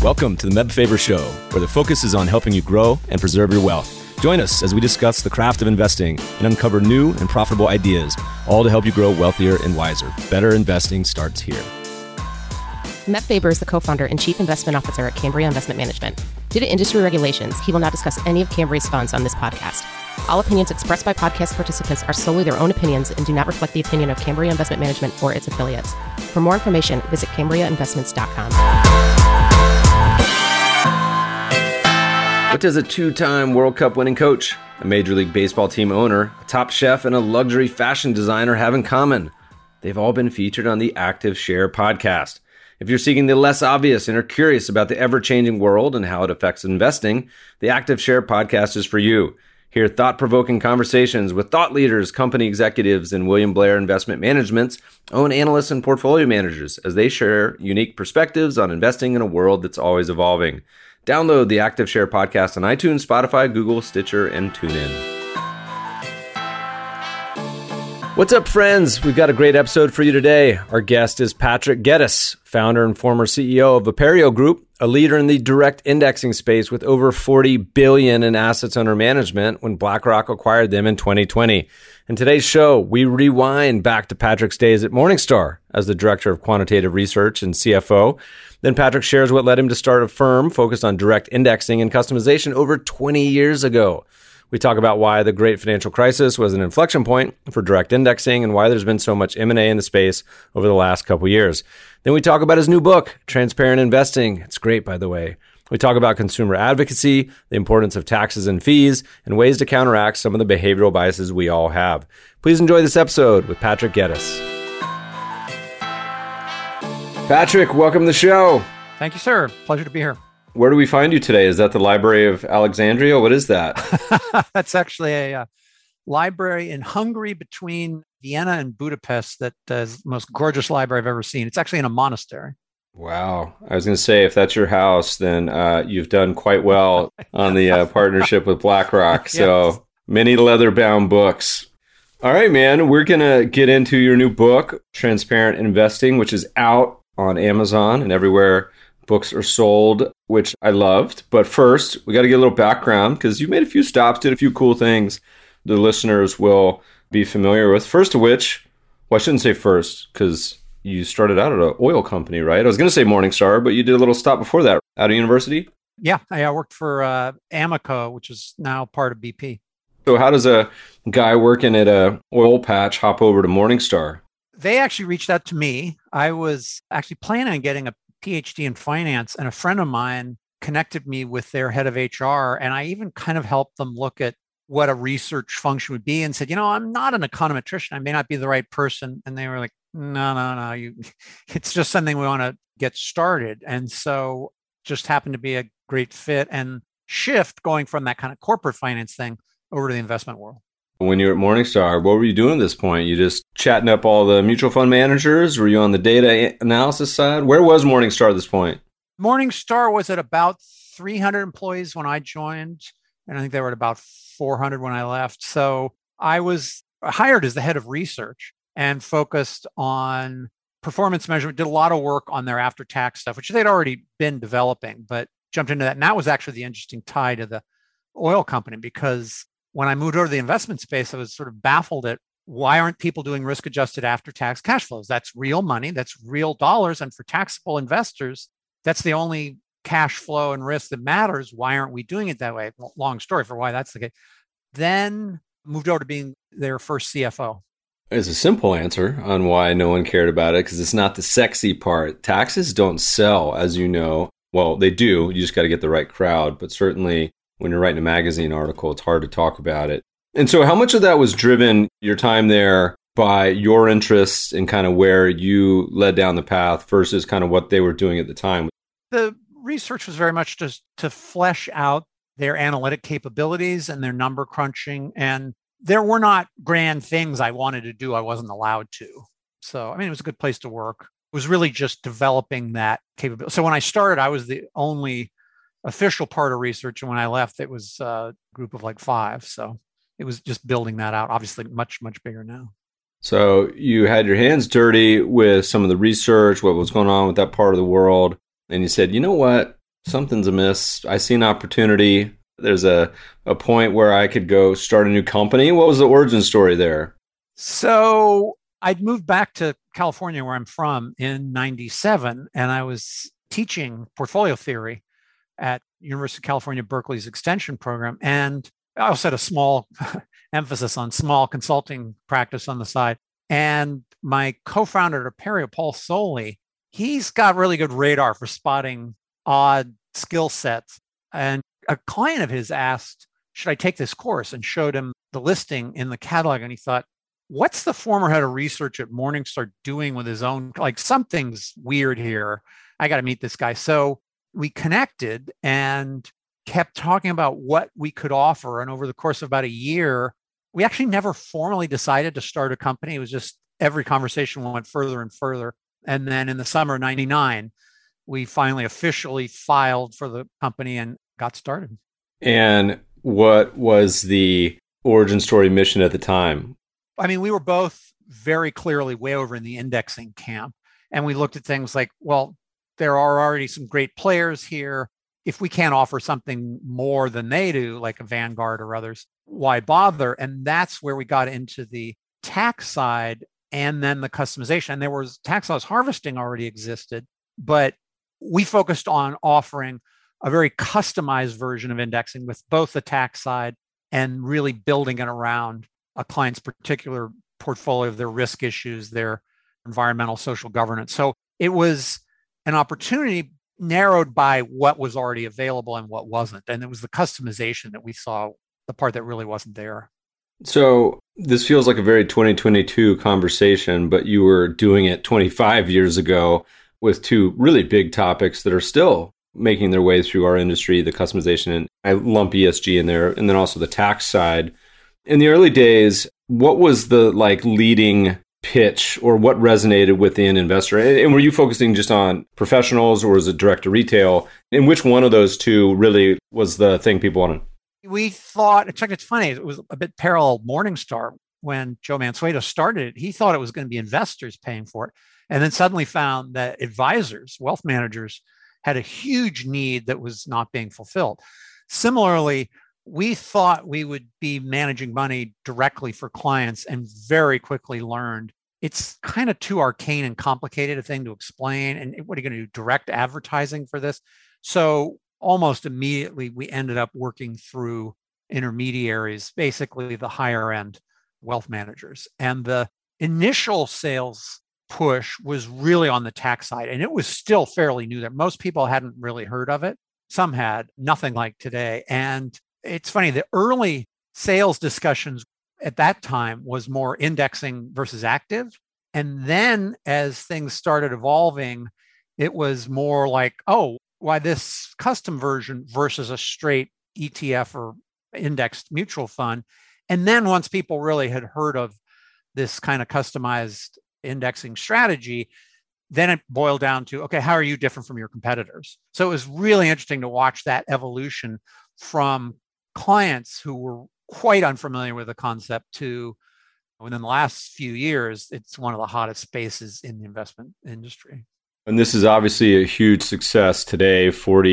Welcome to the Meb Faber Show, where the focus is on helping you grow and preserve your wealth. Join us as we discuss the craft of investing and uncover new and profitable ideas, all to help you grow wealthier and wiser. Better investing starts here. Meb Faber is the co-founder and chief investment officer at Cambria Investment Management. Due to industry regulations, he will not discuss any of Cambria's funds on this podcast. All opinions expressed by podcast participants are solely their own opinions and do not reflect the opinion of Cambria Investment Management or its affiliates. For more information, visit CambriaInvestments.com. What does a two-time World Cup winning coach, a Major League Baseball team owner, a top chef, and a luxury fashion designer have in common? They've all been featured on the Active Share podcast. If you're seeking the less obvious and are curious about the ever-changing world and how it affects investing, the Active Share podcast is for you. Hear thought-provoking conversations with thought leaders, company executives, and William Blair Investment Management's own analysts and portfolio managers as they share unique perspectives on investing in a world that's always evolving. Download the Active Share podcast on iTunes, Spotify, Google, Stitcher, and TuneIn. What's up, friends? We've got a great episode for you today. Our guest is Patrick Geddes, founder and former CEO of Aperio Group, a leader in the direct indexing space with over $40 billion in assets under management when BlackRock acquired them in 2020. In today's show, we rewind back to Patrick's days at Morningstar as the director of quantitative research and CFO. Then Patrick shares what led him to start a firm focused on direct indexing and customization over 20 years ago. We talk about why the great financial crisis was an inflection point for direct indexing and why there's been so much M&A in the space over the last couple years. Then we talk about his new book, Transparent Investing. It's great, by the way. We talk about consumer advocacy, the importance of taxes and fees, and ways to counteract some of the behavioral biases we all have. Please enjoy this episode with Patrick Geddes. Patrick, welcome to the show. Thank you, sir. Pleasure to be here. Where do we find you today? Is that the Library of Alexandria? What is that? That's actually a library in Hungary between Vienna and Budapest that is the most gorgeous library I've ever seen. It's actually in a monastery. Wow. I was going to say, if that's your house, then you've done quite well on the partnership with BlackRock. Yes. So many leather-bound books. All right, man. We're going to get into your new book, Transparent Investing, which is out on Amazon and everywhere books are sold, which I loved. But first, we got to get a little background because you made a few stops, did a few cool things the listeners will be familiar with. First of which, well, I shouldn't say first because you started out at an oil company, right? I was going to say Morningstar, but you did a little stop before that out of university. Yeah, I worked for Amoco, which is now part of BP. So how does a guy working at a oil patch hop over to Morningstar? They actually reached out to me. I was actually planning on getting a PhD in finance, and a friend of mine connected me with their head of HR. And I even kind of helped them look at what a research function would be and said, I'm not an econometrician. I may not be the right person. And they were like, no, it's just something we want to get started. And so just happened to be a great fit and shift going from that kind of corporate finance thing over to the investment world. When you were at Morningstar, what were you doing at this point? You just chatting up all the mutual fund managers? Were you on the data analysis side? Where was Morningstar at this point? Morningstar was at about 300 employees when I joined, and I think they were at about 400 when I left. So I was hired as the head of research and focused on performance measurement, did a lot of work on their after-tax stuff, which they'd already been developing, but jumped into that. And that was actually the interesting tie to the oil company, because when I moved over to the investment space, I was sort of baffled at why aren't people doing risk-adjusted after-tax cash flows? That's real money, that's real dollars. And for taxable investors, that's the only cash flow and risk that matters. Why aren't we doing it that way? Long story for why that's the case. Then moved over to being their first CFO. It's a simple answer on why no one cared about it, because it's not the sexy part. Taxes don't sell, as you know. Well, they do. You just got to get the right crowd. But certainly when you're writing a magazine article, it's hard to talk about it. And so how much of that was driven, your time there, by your interests and kind of where you led down the path versus kind of what they were doing at the time? The research was very much just to flesh out their analytic capabilities and their number crunching. And there were not grand things I wanted to do I wasn't allowed to. So, it was a good place to work. It was really just developing that capability. So when I started, I was the only official part of research. And when I left, it was a group of like 5. So it was just building that out, obviously much, much bigger now. So you had your hands dirty with some of the research, what was going on with that part of the world. And you said, you know what? Something's amiss. I see an opportunity. There's a point where I could go start a new company. What was the origin story there? So I'd moved back to California, where I'm from, in 97, and I was teaching portfolio theory at University of California, Berkeley's extension program. And I also had a small emphasis on small consulting practice on the side. And my co-founder at Apereo, Paul Soley, he's got really good radar for spotting odd skill sets. And a client of his asked, should I take this course? And showed him the listing in the catalog. And he thought, what's the former head of research at Morningstar doing with his own? Like, something's weird here. I got to meet this guy. So we connected and kept talking about what we could offer. And over the course of about a year, we actually never formally decided to start a company. It was just every conversation went further and further. And then in the summer of 99, we finally officially filed for the company and got started. And what was the origin story mission at the time? I mean, we were both very clearly way over in the indexing camp. And we looked at things like, well, there are already some great players here. If we can't offer something more than they do, like a Vanguard or others, why bother? And that's where we got into the tax side and then the customization. And there was tax loss harvesting already existed, but we focused on offering a very customized version of indexing with both the tax side and really building it around a client's particular portfolio, their risk issues, their environmental, social governance. So it was an opportunity narrowed by what was already available and what wasn't. And it was the customization that we saw, the part that really wasn't there. So this feels like a very 2022 conversation, but you were doing it 25 years ago with two really big topics that are still making their way through our industry, the customization, and I lump ESG in there, and then also the tax side. In the early days, what was the leading pitch or what resonated with the end investor? And were you focusing just on professionals or was it direct to retail? And which one of those two really was the thing people wanted? We thought, in fact, it's funny, it was a bit parallel Morningstar. When Joe Mansueto started it, he thought it was going to be investors paying for it. And then suddenly found that advisors, wealth managers, had a huge need that was not being fulfilled. Similarly, we thought we would be managing money directly for clients and very quickly learned it's kind of too arcane and complicated a thing to explain. And what are you going to do? Direct advertising for this? So almost immediately, we ended up working through intermediaries, basically the higher end wealth managers. And the initial sales push was really on the tax side. And it was still fairly new there. Most people hadn't really heard of it. Some had, nothing like today. And it's funny, the early sales discussions at that time was more indexing versus active. And then as things started evolving, it was more like, oh, why this custom version versus a straight ETF or indexed mutual fund. And then once people really had heard of this kind of customized indexing strategy, then it boiled down to, okay, how are you different from your competitors? So it was really interesting to watch that evolution from clients who were quite unfamiliar with the concept to, within the last few years, it's one of the hottest spaces in the investment industry. And this is obviously a huge success today,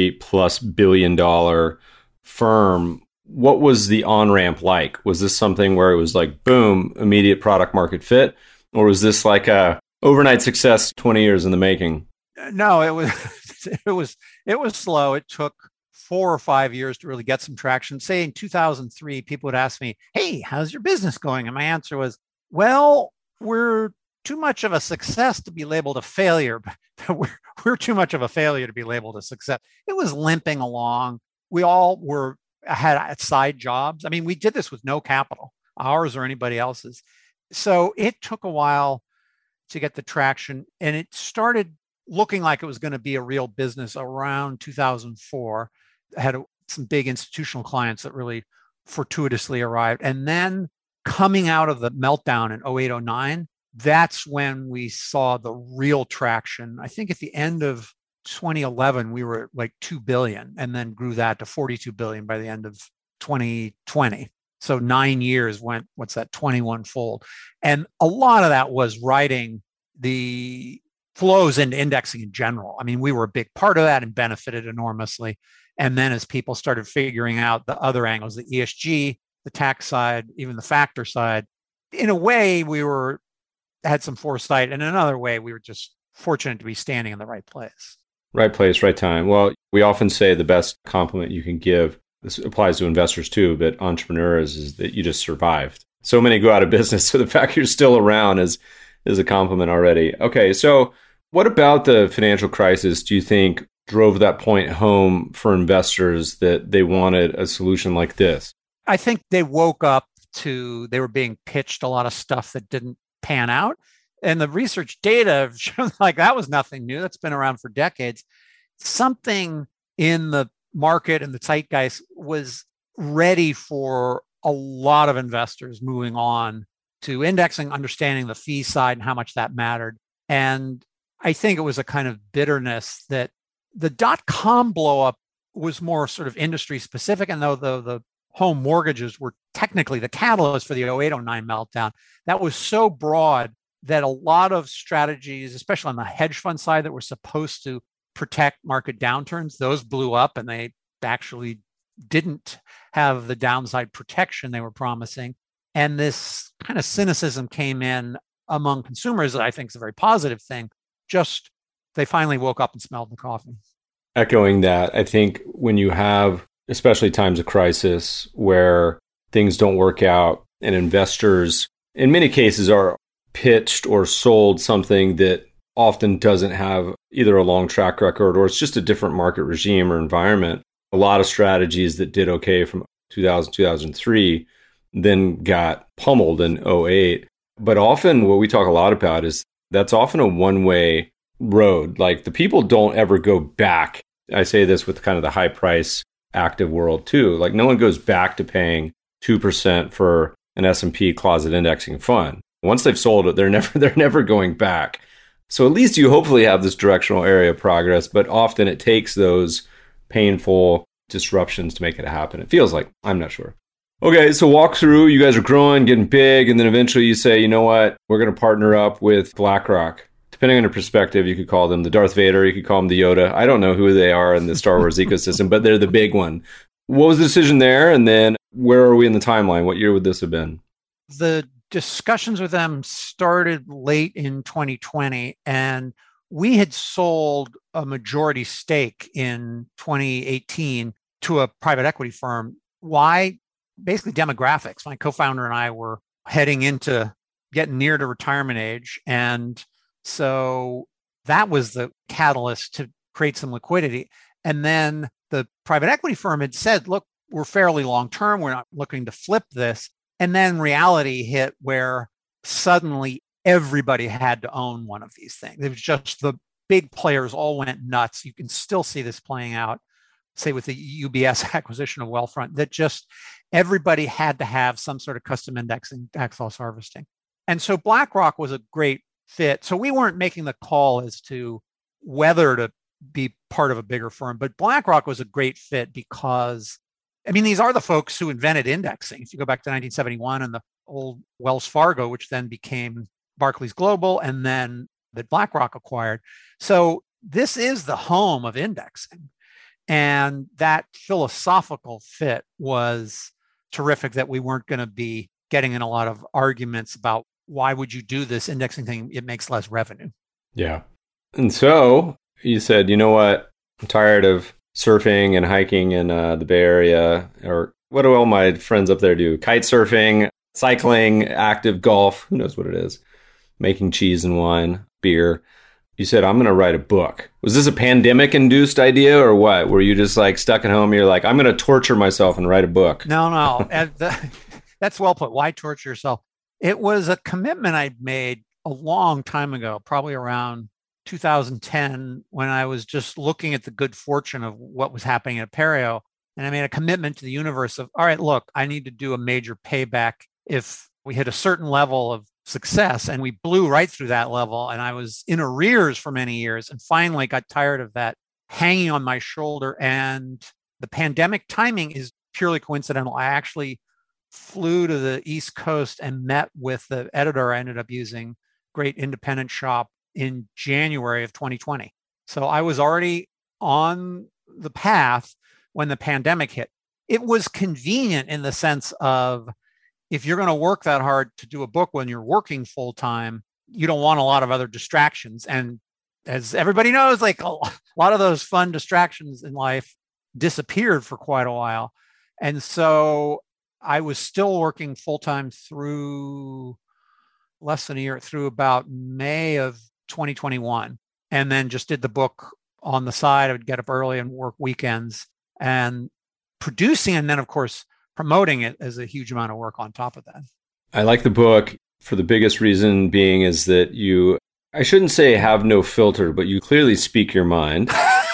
$40+ billion firm. What was the on-ramp like? Was this something where it was like, boom, immediate product market fit? Or was this like a overnight success 20 years in the making? No, it was slow. It took 4 or 5 years to really get some traction. Say in 2003, people would ask me, hey, how's your business going? And my answer was, well, we're too much of a success to be labeled a failure, but we're too much of a failure to be labeled a success. It was limping along. We all had side jobs. I mean, we did this with no capital, ours or anybody else's. So it took a while to get the traction, and it started looking like it was going to be a real business around 2004. I had some big institutional clients that really fortuitously arrived. And then coming out of the meltdown in 08, 09, that's when we saw the real traction. I think at the end of 2011, we were at like 2 billion and then grew that to 42 billion by the end of 2020. So 9 years went, 21 fold. And a lot of that was riding the flows into indexing in general. I mean, we were a big part of that and benefited enormously. And then as people started figuring out the other angles, the ESG, the tax side, even the factor side, in a way, had some foresight. And in another way, we were just fortunate to be standing in the right place. Right place, right time. Well, we often say the best compliment you can give, this applies to investors too, but entrepreneurs, is that you just survived. So many go out of business. So the fact you're still around is a compliment already. Okay, so what about the financial crisis do you think drove that point home for investors that they wanted a solution like this? I think they woke up to, they were being pitched a lot of stuff that didn't pan out. And the research data shows like that was nothing new. That's been around for decades. Something in the market and the zeitgeist was ready for a lot of investors moving on to indexing, understanding the fee side and how much that mattered. And I think it was a kind of bitterness that the dot-com blow up was more sort of industry specific. And though the home mortgages were technically the catalyst for the 08-09 meltdown, that was so broad that a lot of strategies, especially on the hedge fund side that were supposed to protect market downturns, those blew up and they actually didn't have the downside protection they were promising. And this kind of cynicism came in among consumers that I think is a very positive thing. Just they finally woke up and smelled the coffee. Echoing that, I think when you have, especially times of crisis where things don't work out and investors, in many cases, are pitched or sold something that often doesn't have either a long track record or it's just a different market regime or environment. A lot of strategies that did okay from 2000, 2003 then got pummeled in 08. But often what we talk a lot about is that's often a one-way road. Like the people don't ever go back. I say this with kind of the high price active world too. Like no one goes back to paying 2% for an S&P closet indexing fund. Once they've sold it, they're never going back. So at least you hopefully have this directional area of progress, but often it takes those painful disruptions to make it happen. It feels like, I'm not sure. Okay, so walk through, you guys are growing, getting big, and then eventually you say, you know what, we're going to partner up with BlackRock. Depending on your perspective, you could call them the Darth Vader, you could call them the Yoda. I don't know who they are in the Star Wars ecosystem, but they're the big one. What was the decision there? And then where are we in the timeline? What year would this have been? The discussions with them started late in 2020, and we had sold a majority stake in 2018 to a private equity firm. Why? Basically demographics. My co-founder and I were heading into getting near to retirement age. And so that was the catalyst to create some liquidity. And then the private equity firm had said, look, we're fairly long-term. We're not looking to flip this. And then reality hit where suddenly everybody had to own one of these things. It was just the big players all went nuts. You can still see this playing out, say with the UBS acquisition of Wealthfront, that just everybody had to have some sort of custom indexing, tax loss harvesting. And so BlackRock was a great fit. So we weren't making the call as to whether to be part of a bigger firm, but BlackRock was a great fit because I mean, these are the folks who invented indexing. If you go back to 1971 and the old Wells Fargo, which then became Barclays Global, and then that BlackRock acquired. So this is the home of indexing. And that philosophical fit was terrific, that we weren't going to be getting in a lot of arguments about why would you do this indexing thing? It makes less revenue. Yeah. And so you said, you know what? I'm tired of surfing and hiking in the Bay Area, or what do all my friends up there do? Kite surfing, cycling, active golf, who knows what it is, making cheese and wine, beer. You said, I'm going to write a book. Was this a pandemic-induced idea or what? Were you just like stuck at home? You're like, I'm going to torture myself and write a book. No. That's well put. Why torture yourself? It was a commitment I'd made a long time ago, probably around 2010, when I was just looking at the good fortune of what was happening at Apereo. And I made a commitment to the universe of, all right, look, I need to do a major payback if we hit a certain level of success. And we blew right through that level. And I was in arrears for many years and finally got tired of that hanging on my shoulder. And the pandemic timing is purely coincidental. I actually flew to the East Coast and met with the editor I ended up using, great independent shop in January of 2020. So I was already on the path when the pandemic hit. It was convenient in the sense of if you're going to work that hard to do a book when you're working full time, you don't want a lot of other distractions. And as everybody knows, like a lot of those fun distractions in life disappeared for quite a while. And so I was still working full time through less than a year, through about May of 2021, and then just did the book on the side. I would get up early and work weekends, and producing, and then of course promoting it as a huge amount of work on top of that. I like the book for the biggest reason being is that you, I shouldn't say have no filter, but you clearly speak your mind.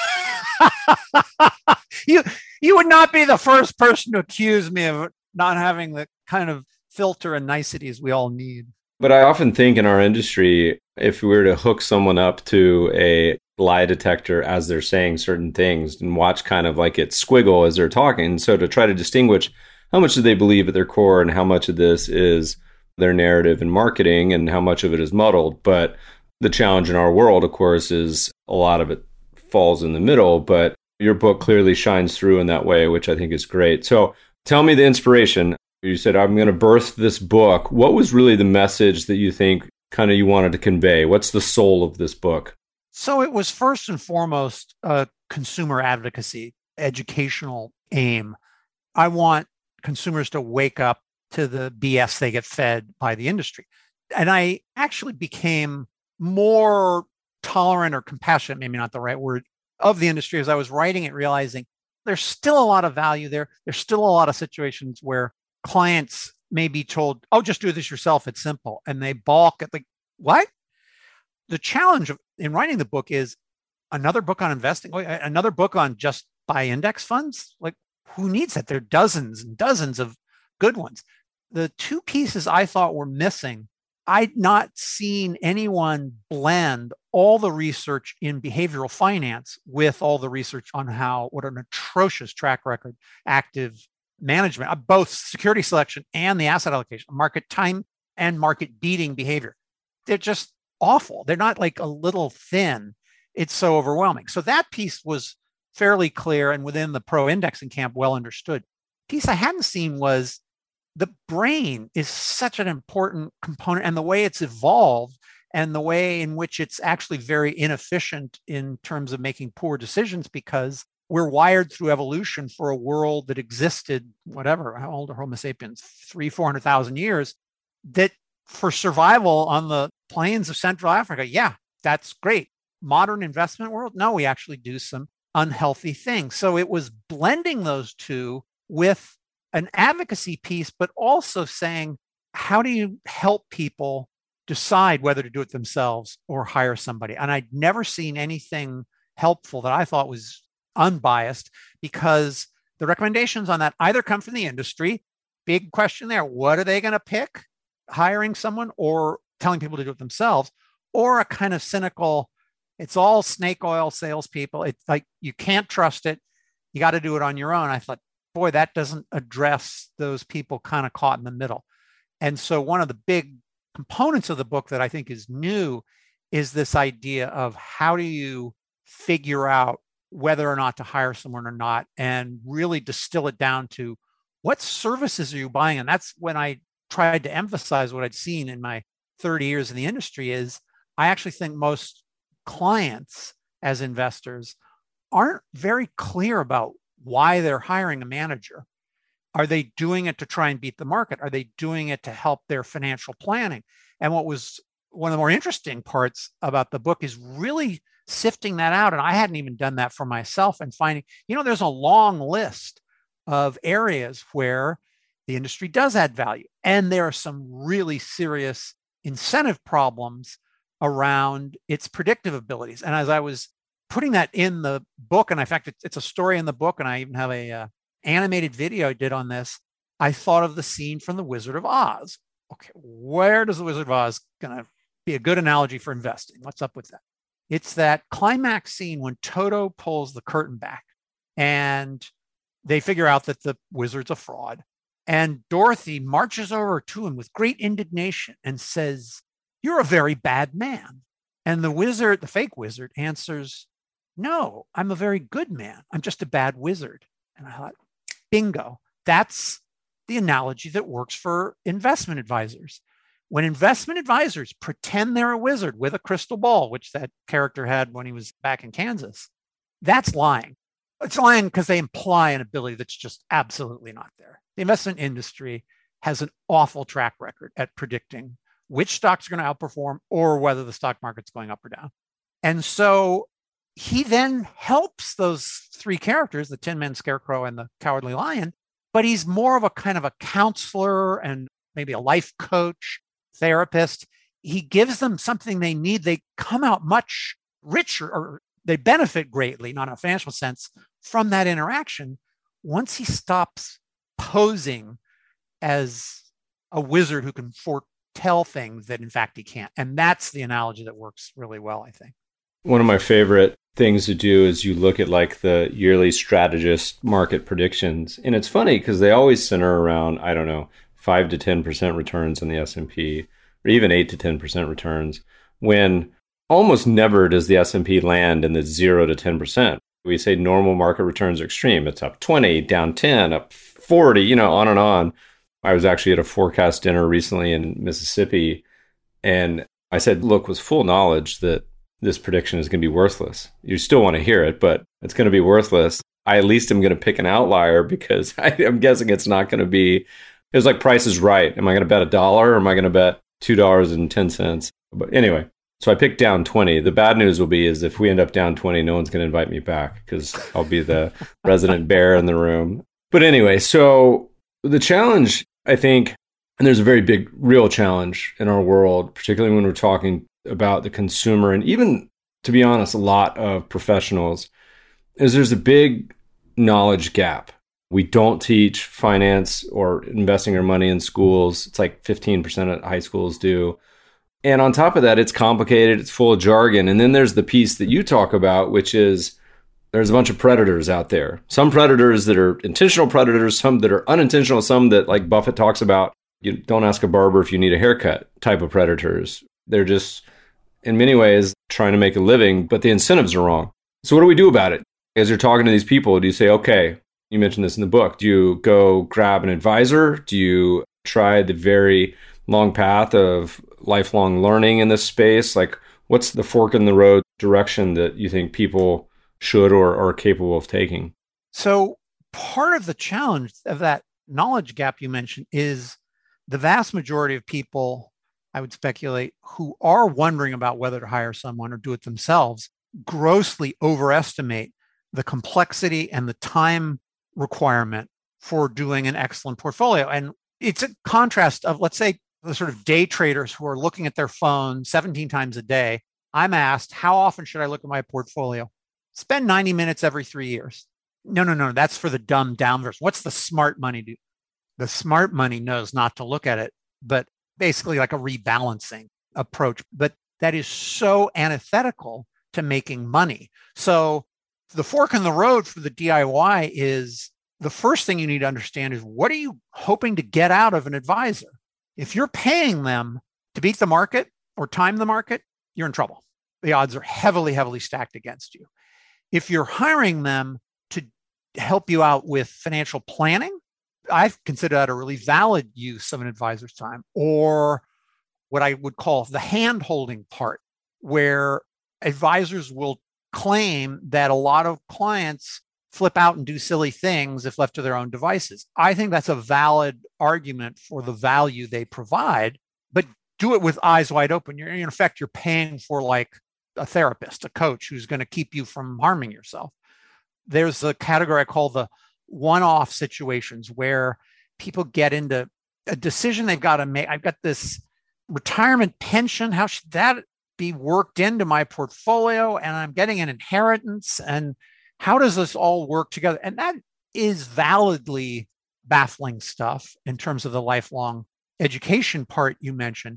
You would not be the first person to accuse me of not having the kind of filter and niceties we all need. But I often think in our industry, if we were to hook someone up to a lie detector as they're saying certain things and watch kind of like it squiggle as they're talking, so to try to distinguish how much do they believe at their core and how much of this is their narrative and marketing and how much of it is muddled. But the challenge in our world, of course, is a lot of it falls in the middle, but your book clearly shines through in that way, which I think is great. So tell me the inspiration. You said, I'm going to birth this book. What was really the message that you think kind of you wanted to convey? What's the soul of this book? So it was first and foremost a consumer advocacy, educational aim. I want consumers to wake up to the BS they get fed by the industry. And I actually became more tolerant or compassionate, maybe not the right word, of the industry as I was writing it, realizing there's still a lot of value there. There's still a lot of situations where clients may be told, oh, just do this yourself. It's simple. And they balk at like, what? The challenge in writing the book is another book on investing, another book on just buy index funds. Like, who needs that? There are dozens and dozens of good ones. The two pieces I thought were missing, I'd not seen anyone blend all the research in behavioral finance with all the research on what an atrocious track record active management of both security selection and the asset allocation, market time and market beating behavior. They're just awful. They're not like a little thin. It's so overwhelming. So that piece was fairly clear and within the pro indexing camp, well understood. Piece I hadn't seen was the brain is such an important component, and the way it's evolved and the way in which it's actually very inefficient in terms of making poor decisions, because we're wired through evolution for a world that existed, whatever, how old are Homo sapiens? 400,000 years, that for survival on the plains of Central Africa, yeah, that's great. Modern investment world, no, we actually do some unhealthy things. So it was blending those two with an advocacy piece, but also saying, how do you help people decide whether to do it themselves or hire somebody? And I'd never seen anything helpful that I thought was unbiased, because the recommendations on that either come from the industry, big question there, what are they going to pick, hiring someone or telling people to do it themselves, or a kind of cynical, it's all snake oil salespeople. It's like, you can't trust it. You got to do it on your own. I thought, boy, that doesn't address those people kind of caught in the middle. And so one of the big components of the book that I think is new is this idea of how do you figure out whether or not to hire someone or not, and really distill it down to what services are you buying? And that's when I tried to emphasize what I'd seen in my 30 years in the industry is I actually think most clients as investors aren't very clear about why they're hiring a manager. Are they doing it to try and beat the market? Are they doing it to help their financial planning? And what was one of the more interesting parts about the book is really sifting that out. And I hadn't even done that for myself, and finding, there's a long list of areas where the industry does add value. And there are some really serious incentive problems around its predictive abilities. And as I was putting that in the book, and in fact, it's a story in the book, and I even have a animated video I did on this, I thought of the scene from The Wizard of Oz. Okay, where does The Wizard of Oz going to be a good analogy for investing? What's up with that? It's that climax scene when Toto pulls the curtain back and they figure out that the wizard's a fraud. And Dorothy marches over to him with great indignation and says, "You're a very bad man." And the wizard, the fake wizard, answers, no, I'm a very good man. I'm just a bad wizard. And I thought, bingo, that's the analogy that works for investment advisors. When investment advisors pretend they're a wizard with a crystal ball, which that character had when he was back in Kansas, that's lying. It's lying because they imply an ability that's just absolutely not there. The investment industry has an awful track record at predicting which stocks are going to outperform or whether the stock market's going up or down. And so he then helps those three characters, the Tin Man Scarecrow and the Cowardly Lion, but he's more of a kind of a counselor and maybe a life coach, therapist. He gives them something they need. They come out much richer, or they benefit greatly, not in a financial sense, from that interaction once he stops posing as a wizard who can foretell things that in fact he can't. And that's the analogy that works really well, I think. One of my favorite things to do is you look at like the yearly strategist market predictions. And it's funny because they always center around, 5 to 10% returns in the S&P, or even 8 to 10% returns, when almost never does the S&P land in the 0 to 10%. We say normal market returns are extreme. It's up 20, down 10, up 40, on and on. I was actually at a forecast dinner recently in Mississippi, and I said, look, with full knowledge that this prediction is going to be worthless. You still want to hear it, but it's going to be worthless. I at least am going to pick an outlier because I'm guessing it's not going to be, it was like Price is Right. Am I going to bet $1 or am I going to bet $2.10? But anyway, so I picked down 20. The bad news will be is if we end up down 20, no one's going to invite me back because I'll be the resident bear in the room. But anyway, so the challenge, I think, and there's a very big real challenge in our world, particularly when we're talking about the consumer and even, to be honest, a lot of professionals, is there's a big knowledge gap. We don't teach finance or investing our money in schools. It's like 15% of high schools do. And on top of that, it's complicated. It's full of jargon. And then there's the piece that you talk about, which is there's a bunch of predators out there. Some predators that are intentional predators, some that are unintentional, some that, like Buffett talks about, you don't ask a barber if you need a haircut type of predators. They're just, in many ways, trying to make a living, but the incentives are wrong. So what do we do about it? As you're talking to these people, do you say, okay, you mentioned this in the book, do you go grab an advisor? Do you try the very long path of lifelong learning in this space? Like, what's the fork in the road direction that you think people should or are capable of taking? So part of the challenge of that knowledge gap you mentioned is the vast majority of people, I would speculate, who are wondering about whether to hire someone or do it themselves, grossly overestimate the complexity and the time requirement for doing an excellent portfolio. And it's a contrast of, let's say, the sort of day traders who are looking at their phone 17 times a day. I'm asked, how often should I look at my portfolio? Spend 90 minutes every 3 years. No. That's for the dumbed down version. What's the smart money do? The smart money knows not to look at it, but basically like a rebalancing approach. But that is so antithetical to making money. So the fork in the road for the DIY is the first thing you need to understand is what are you hoping to get out of an advisor? If you're paying them to beat the market or time the market, you're in trouble. The odds are heavily, heavily stacked against you. If you're hiring them to help you out with financial planning, I consider that a really valid use of an advisor's time, or what I would call the hand-holding part, where advisors will claim that a lot of clients flip out and do silly things if left to their own devices. I think that's a valid argument for the value they provide, but do it with eyes wide open. You're, in effect, you're paying for like a therapist, a coach who's going to keep you from harming yourself. There's a category I call the one-off situations where people get into a decision they've got to make. I've got this retirement pension. How should that be worked into my portfolio? And I'm getting an inheritance. And how does this all work together? And that is validly baffling stuff in terms of the lifelong education part you mentioned.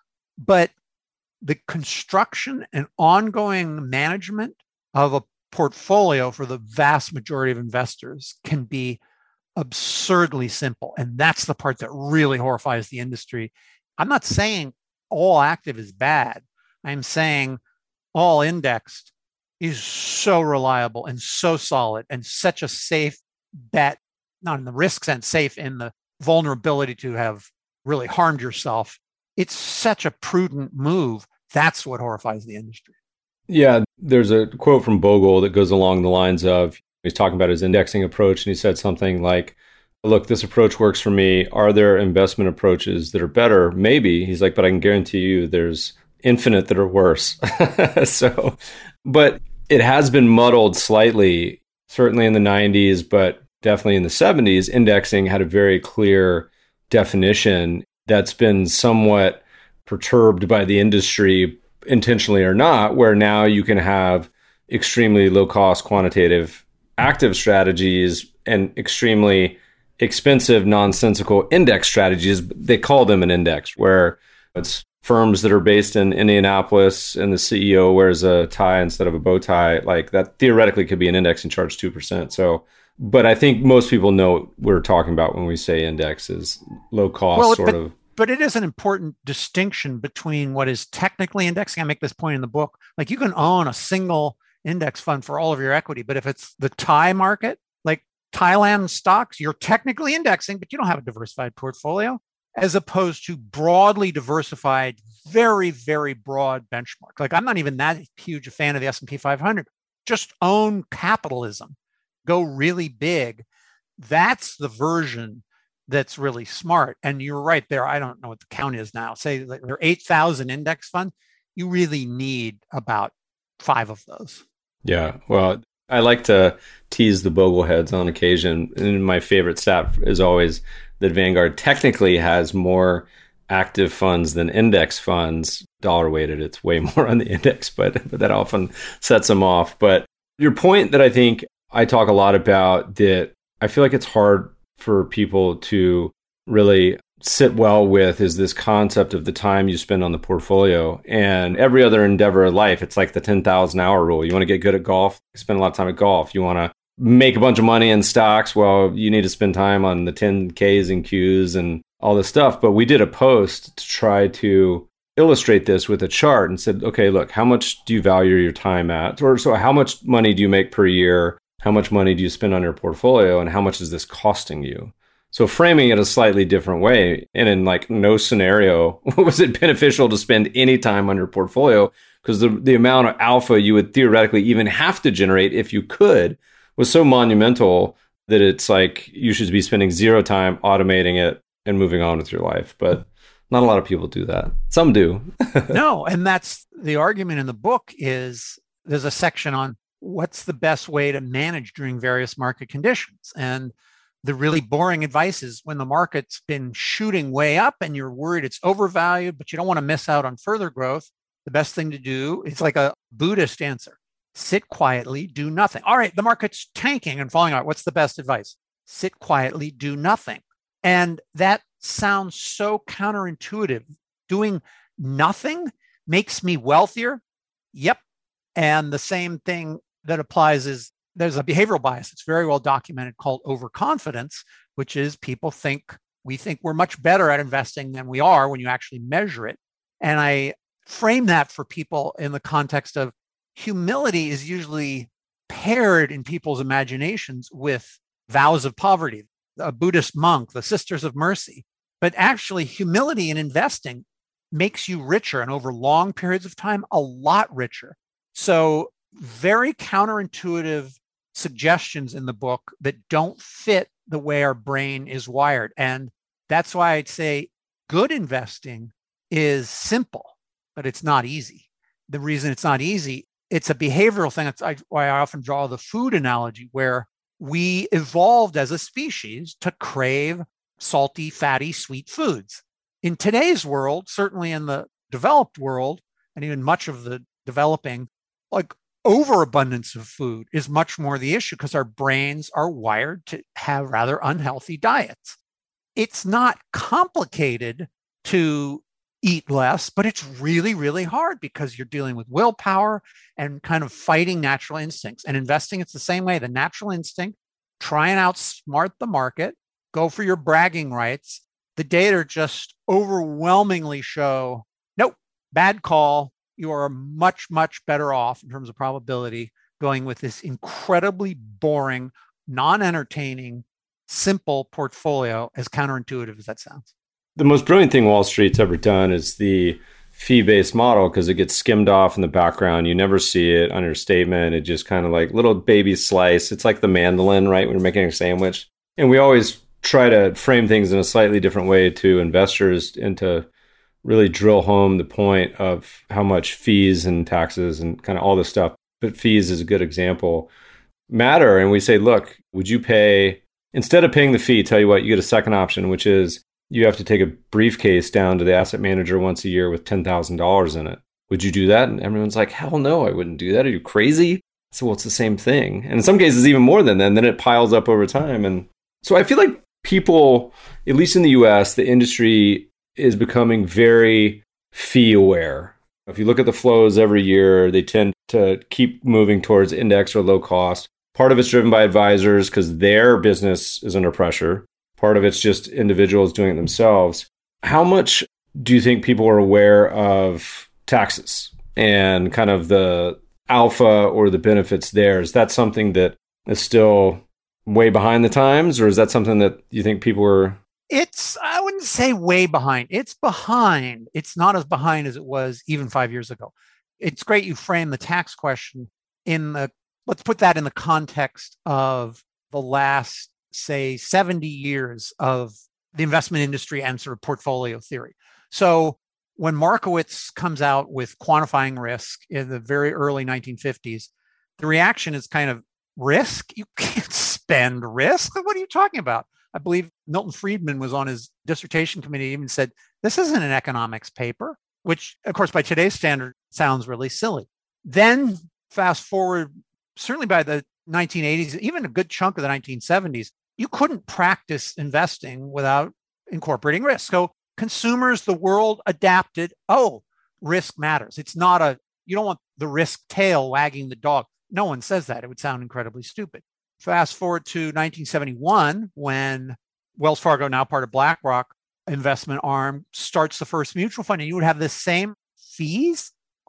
But the construction and ongoing management of a portfolio for the vast majority of investors can be absurdly simple. And that's the part that really horrifies the industry. I'm not saying all active is bad. I'm saying all indexed is so reliable and so solid and such a safe bet, not in the risk sense, safe in the vulnerability to have really harmed yourself. It's such a prudent move. That's what horrifies the industry. Yeah, there's a quote from Bogle that goes along the lines of, he's talking about his indexing approach, and he said something like, look, this approach works for me. Are there investment approaches that are better? Maybe. He's like, but I can guarantee you there's infinite that are worse. So, but it has been muddled slightly, certainly in the 90s, but definitely in the 70s. Indexing had a very clear definition that's been somewhat perturbed by the industry, intentionally or not, where now you can have extremely low-cost quantitative active strategies and extremely expensive nonsensical index strategies. They call them an index, where it's firms that are based in Indianapolis and the CEO wears a tie instead of a bow tie. Like that theoretically could be an index and charge 2%. So, but I think most people know what we're talking about when we say index is low cost But it is an important distinction between what is technically indexing. I make this point in the book. Like you can own a single index fund for all of your equity, but if it's the Thai market, like Thailand stocks, you're technically indexing, but you don't have a diversified portfolio, as opposed to broadly diversified, very, very broad benchmark. Like I'm not even that huge a fan of the S&P 500. Just own capitalism, go really big. That's the version that's really smart. And you're right there. I don't know what the count is now. Say there are 8,000 index funds. You really need about 5 of those. Yeah. Well, I like to tease the Bogleheads on occasion. And my favorite stat is always that Vanguard technically has more active funds than index funds, dollar weighted. It's way more on the index, but that often sets them off. But your point that I think I talk a lot about, that I feel like it's hard for people to really sit well with, is this concept of the time you spend on the portfolio. And every other endeavor of life, it's like the 10,000 hour rule. You want to get good at golf, spend a lot of time at golf. You want to make a bunch of money in stocks, well, you need to spend time on the 10Ks and Qs and all this stuff. But we did a post to try to illustrate this with a chart and said, okay, look, how much do you value your time at? Or so how much money do you make per year? How much money do you spend on your portfolio? And how much is this costing you? So framing it a slightly different way, and in like no scenario was it beneficial to spend any time on your portfolio, because the amount of alpha you would theoretically even have to generate if you could was so monumental that it's like you should be spending zero time automating it and moving on with your life. But not a lot of people do that. Some do. No, and that's the argument in the book. Is there's a section on what's the best way to manage during various market conditions. And the really boring advice is when the market's been shooting way up and you're worried it's overvalued, but you don't want to miss out on further growth, the best thing to do, it's like a Buddhist answer: sit quietly, do nothing. All right, the market's tanking and falling out. What's the best advice? Sit quietly, do nothing. And that sounds so counterintuitive. Doing nothing makes me wealthier? Yep. And the same thing that applies is there's a behavioral bias that's very well documented called overconfidence, which is we think we're much better at investing than we are when you actually measure it. And I frame that for people in the context of humility is usually paired in people's imaginations with vows of poverty, a Buddhist monk, the Sisters of Mercy. But actually, humility in investing makes you richer, and over long periods of time, a lot richer. So very counterintuitive suggestions in the book that don't fit the way our brain is wired. And that's why I'd say good investing is simple, but it's not easy. The reason it's not easy, it's a behavioral thing. That's why I often draw the food analogy, where we evolved as a species to crave salty, fatty, sweet foods. In today's world, certainly in the developed world, and even much of the developing, like overabundance of food is much more the issue, because our brains are wired to have rather unhealthy diets. It's not complicated to eat less, but it's really, really hard because you're dealing with willpower and kind of fighting natural instincts. And investing, it's the same way. The natural instinct, try and outsmart the market, go for your bragging rights. The data just overwhelmingly show, nope, bad call. you are much, much better off in terms of probability going with this incredibly boring, non-entertaining, simple portfolio, as counterintuitive as that sounds. The most brilliant thing Wall Street's ever done is the fee-based model, because it gets skimmed off in the background. You never see it on your statement. It just kind of like little baby slice. It's like the mandolin, right? When you're making a sandwich. And we always try to frame things in a slightly different way to investors and to really drill home the point of how much fees and taxes and kind of all this stuff, but fees is a good example, matter. And we say, look, would you pay, instead of paying the fee, tell you what, you get a second option, which is you have to take a briefcase down to the asset manager once a year with $10,000 in it. Would you do that? And everyone's like, hell no, I wouldn't do that. Are you crazy? So, well, it's the same thing. And in some cases, even more than that. And then it piles up over time. And so I feel like people, at least in the US, the industry is becoming very fee aware. If you look at the flows every year, they tend to keep moving towards index or low cost. Part of it's driven by advisors because their business is under pressure. Part of it's just individuals doing it themselves. How much do you think people are aware of taxes and kind of the alpha or the benefits there? Is that something that is still way behind the times, or is that something that you think people are? I wouldn't say way behind. It's behind. It's not as behind as it was even 5 years ago. It's great you frame the tax question let's put that in the context of the last, say, 70 years of the investment industry and sort of portfolio theory. So when Markowitz comes out with quantifying risk in the very early 1950s, the reaction is kind of, risk? You can't spend risk? What are you talking about? I believe Milton Friedman was on his dissertation committee, even said, this isn't an economics paper, which, of course, by today's standard sounds really silly. Then fast forward, certainly by the 1980s, even a good chunk of the 1970s, you couldn't practice investing without incorporating risk. So consumers, the world adapted. Oh, risk matters. It's not you don't want the risk tail wagging the dog. No one says that. It would sound incredibly stupid. Fast forward to 1971, when Wells Fargo, now part of BlackRock investment arm, starts the first mutual fund, and you would have the same fees.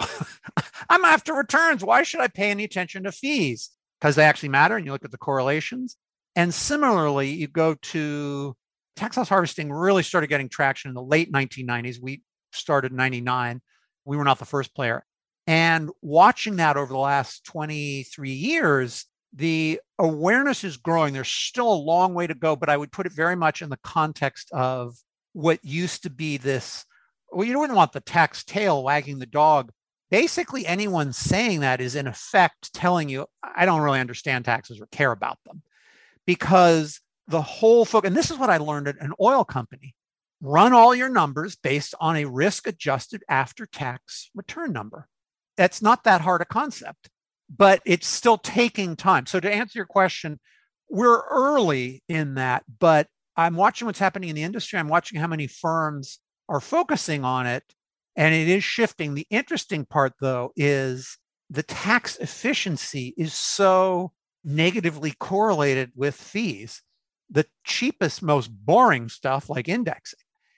I'm after returns. Why should I pay any attention to fees? Because they actually matter, and you look at the correlations. And similarly, you go to tax loss harvesting really started getting traction in the late 1990s. We started in 99. We were not the first player. And watching that over the last 23 years, the awareness is growing. There's still a long way to go, but I would put it very much in the context of what used to be this, well, you wouldn't want the tax tail wagging the dog. Basically, anyone saying that is in effect telling you, I don't really understand taxes or care about them. Because the whole focus, and this is what I learned at an oil company, run all your numbers based on a risk-adjusted after-tax return number. That's not that hard a concept, but it's still taking time. So to answer your question, we're early in that, but I'm watching what's happening in the industry. I'm watching how many firms are focusing on it, and it is shifting. The interesting part, though, is the tax efficiency is so negatively correlated with fees. The cheapest, most boring stuff like indexing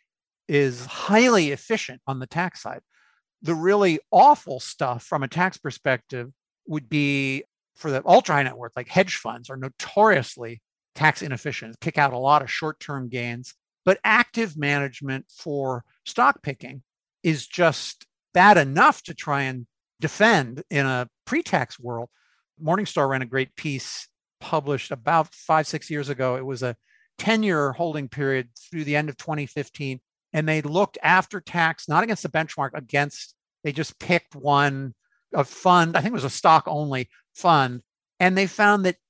is highly efficient on the tax side. The really awful stuff from a tax perspective would be for the ultra high net worth, like hedge funds are notoriously tax inefficient, kick out a lot of short-term gains. But active management for stock picking is just bad enough to try and defend in a pre-tax world. Morningstar ran a great piece published about 5-6 years ago. It was a 10-year holding period through the end of 2015. And they looked after tax, not against the benchmark, they just picked a fund, I think it was a stock only fund. And they found that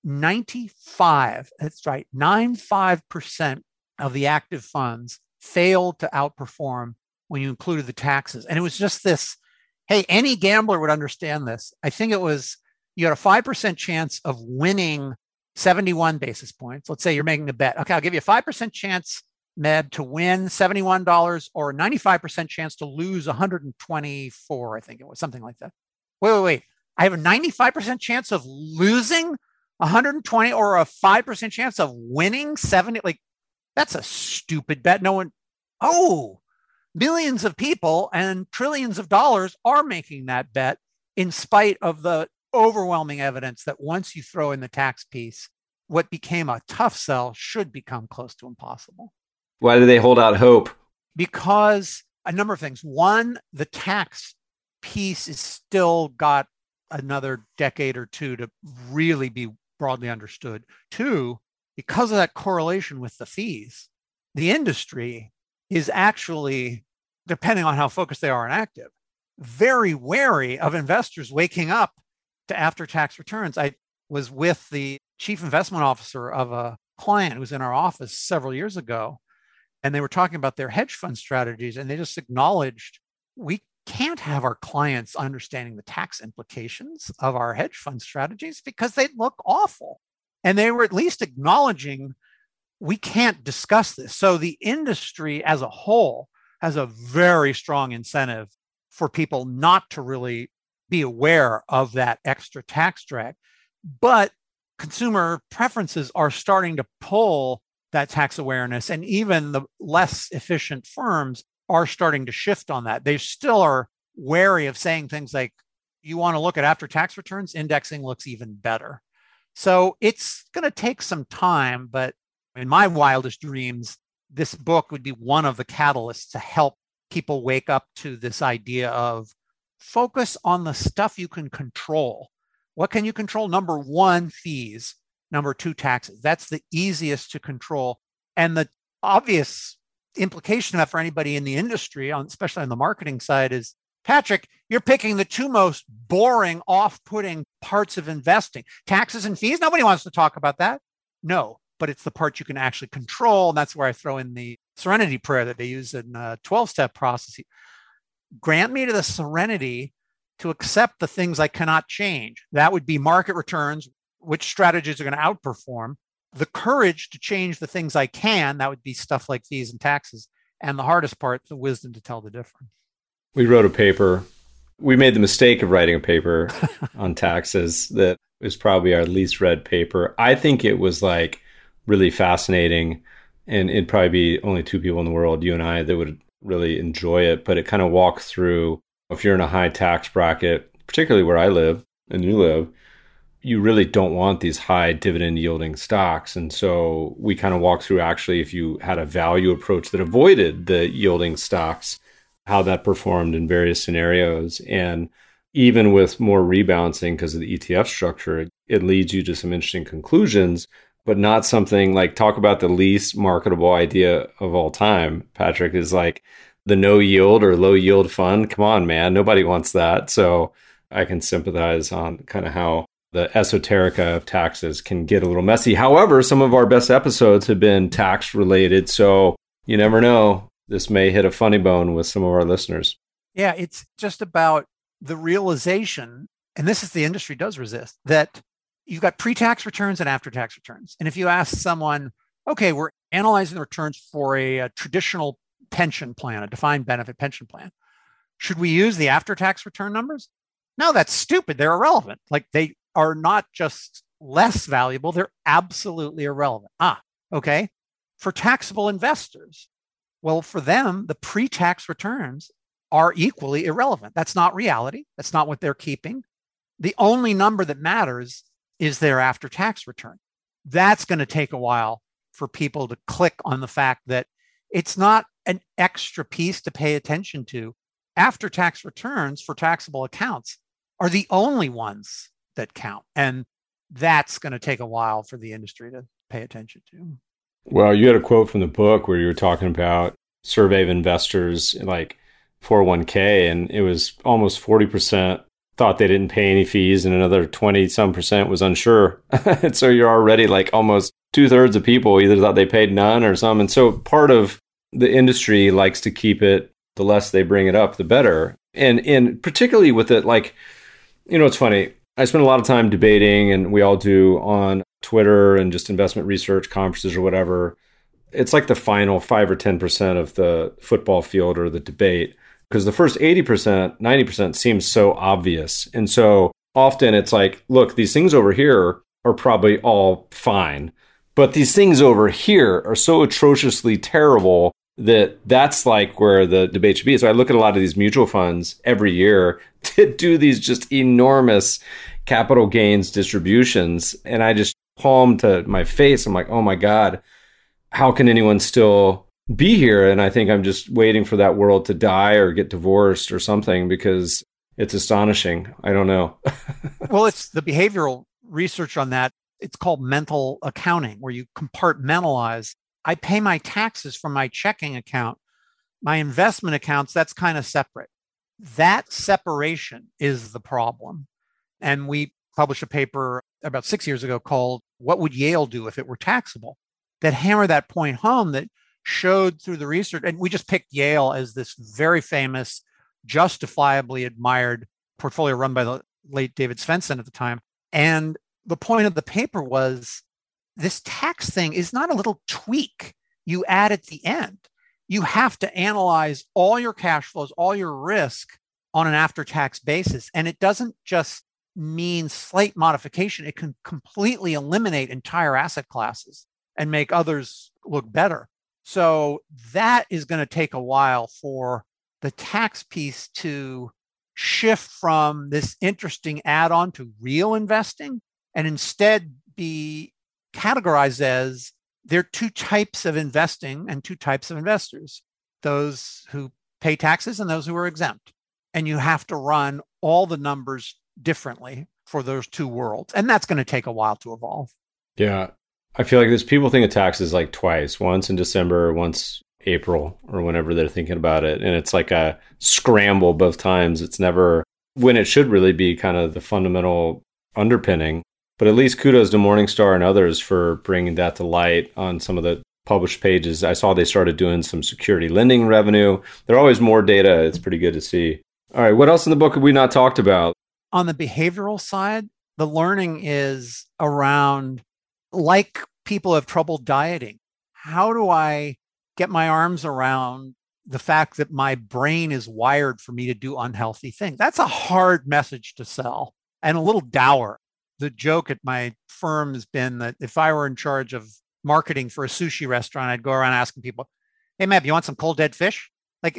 95% of the active funds failed to outperform when you included the taxes. And it was just this, hey, any gambler would understand this. I think it was, you had a 5% chance of winning 71 basis points. Let's say you're making a bet. Okay, I'll give you a 5% chance, Meb, to win $71 or a 95% chance to lose 124, I think it was, something like that. Wait. I have a 95% chance of losing 120 or a 5% chance of winning 70. Like, that's a stupid bet. No one, millions of people and trillions of dollars are making that bet in spite of the overwhelming evidence that once you throw in the tax piece, what became a tough sell should become close to impossible. Why do they hold out hope? Because a number of things. One, the tax piece is still got another decade or two to really be broadly understood. Two, because of that correlation with the fees, the industry is actually, depending on how focused they are and active, very wary of investors waking up to after-tax returns. I was with the chief investment officer of a client who was in our office several years ago, and they were talking about their hedge fund strategies, and they just acknowledged we can't have our clients understanding the tax implications of our hedge fund strategies because they'd look awful. And they were at least acknowledging we can't discuss this. So the industry as a whole has a very strong incentive for people not to really be aware of that extra tax drag. But consumer preferences are starting to pull that tax awareness, and even the less efficient firms are starting to shift on that. They still are wary of saying things like, you want to look at after tax returns, indexing looks even better. So it's going to take some time, but in my wildest dreams, this book would be one of the catalysts to help people wake up to this idea of focus on the stuff you can control. What can you control? Number one, fees. Number two, taxes. That's the easiest to control. And the obvious implication of that for anybody in the industry, especially on the marketing side, is, Patrick, you're picking the two most boring, off-putting parts of investing. Taxes and fees. Nobody wants to talk about that. No, but it's the part you can actually control. And that's where I throw in the serenity prayer that they use in 12-step process. Grant me to the serenity to accept the things I cannot change. That would be market returns, which strategies are going to outperform, the courage to change the things I can. That would be stuff like fees and taxes. And the hardest part, the wisdom to tell the difference. We wrote a paper. We made the mistake of writing a paper on taxes that was probably our least read paper. I think it was like really fascinating, and it'd probably be only two people in the world, you and I, that would really enjoy it. But it kind of walked through, if you're in a high tax bracket, particularly where I live and you live, you really don't want these high dividend yielding stocks. And so we kind of walked through, actually, if you had a value approach that avoided the yielding stocks, how that performed in various scenarios. And even with more rebalancing because of the ETF structure, it leads you to some interesting conclusions, but not something like, talk about the least marketable idea of all time, Patrick, is like the no yield or low yield fund. Come on, man. Nobody wants that. So I can sympathize on kind of how the esoterica of taxes can get a little messy. However, some of our best episodes have been tax related. So you never know. This may hit a funny bone with some of our listeners. Yeah, it's just about the realization, and this is the industry does resist, that you've got pre-tax returns and after-tax returns. And if you ask someone, okay, we're analyzing the returns for a traditional pension plan, a defined benefit pension plan, should we use the after-tax return numbers? No, that's stupid. They're irrelevant. Like, they are not just less valuable, they're absolutely irrelevant. Okay. For taxable investors, well, for them, the pre-tax returns are equally irrelevant. That's not reality. That's not what they're keeping. The only number that matters is their after-tax return. That's going to take a while for people to click on the fact that it's not an extra piece to pay attention to. After-tax returns for taxable accounts are the only ones that count. And that's going to take a while for the industry to pay attention to. Well, you had a quote from the book where you were talking about survey of investors like 401k, and it was almost 40% thought they didn't pay any fees, and another 20-some% was unsure. And so you're already like almost 2/3 of people either thought they paid none or some. And so part of the industry likes to keep it, the less they bring it up, the better. And particularly with it, like, you know, it's funny. I spend a lot of time debating, and we all do, on Twitter and just investment research conferences or whatever. It's like the final 5 or 10% of the football field or the debate, because the first 80%, 90% seems so obvious. And so often it's like, look, these things over here are probably all fine, but these things over here are so atrociously terrible that's like where the debate should be. So I look at a lot of these mutual funds every year to do these just enormous capital gains distributions. And I just palm to my face. I'm like, oh my God, how can anyone still be here? And I think I'm just waiting for that world to die or get divorced or something, because it's astonishing. I don't know. Well, it's the behavioral research on that. It's called mental accounting, where you compartmentalize. I pay my taxes from my checking account. My investment accounts, that's kind of separate. That separation is the problem. And we published a paper about 6 years ago called What Would Yale Do If It Were Taxable? That hammered that point home, that showed through the research. And we just picked Yale as this very famous, justifiably admired portfolio run by the late David Svensson at the time. And the point of the paper was, this tax thing is not a little tweak you add at the end. You have to analyze all your cash flows, all your risk on an after-tax basis. And it doesn't just mean slight modification. It can completely eliminate entire asset classes and make others look better. So that is going to take a while for the tax piece to shift from this interesting add-on to real investing, and instead be categorized as there are two types of investing and two types of investors, those who pay taxes and those who are exempt. And you have to run all the numbers differently for those two worlds. And that's going to take a while to evolve. Yeah. I feel like there's people think of taxes like twice, once in December, once April, or whenever they're thinking about it. And it's like a scramble both times. It's never when it should really be kind of the fundamental underpinning. But at least kudos to Morningstar and others for bringing that to light on some of the published pages. I saw they started doing some security lending revenue. There are always more data. It's pretty good to see. All right, what else in the book have we not talked about? On the behavioral side, the learning is around, like people have trouble dieting. How do I get my arms around the fact that my brain is wired for me to do unhealthy things? That's a hard message to sell and a little dour. The joke at my firm has been that if I were in charge of marketing for a sushi restaurant, I'd go around asking people, hey, Matt, you want some cold dead fish?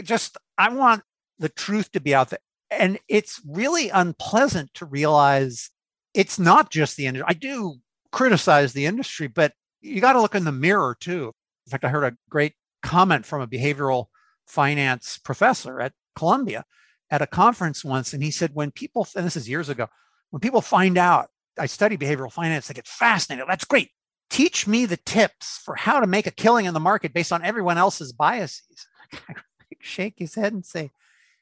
I want the truth to be out there. And it's really unpleasant to realize it's not just the industry. I do criticize the industry, but you got to look in the mirror too. In fact, I heard a great comment from a behavioral finance professor at Columbia at a conference once. And he said, when people, and this is years ago, when people find out I study behavioral finance, they get fascinated. That's great. Teach me the tips for how to make a killing in the market based on everyone else's biases. I shake his head and say,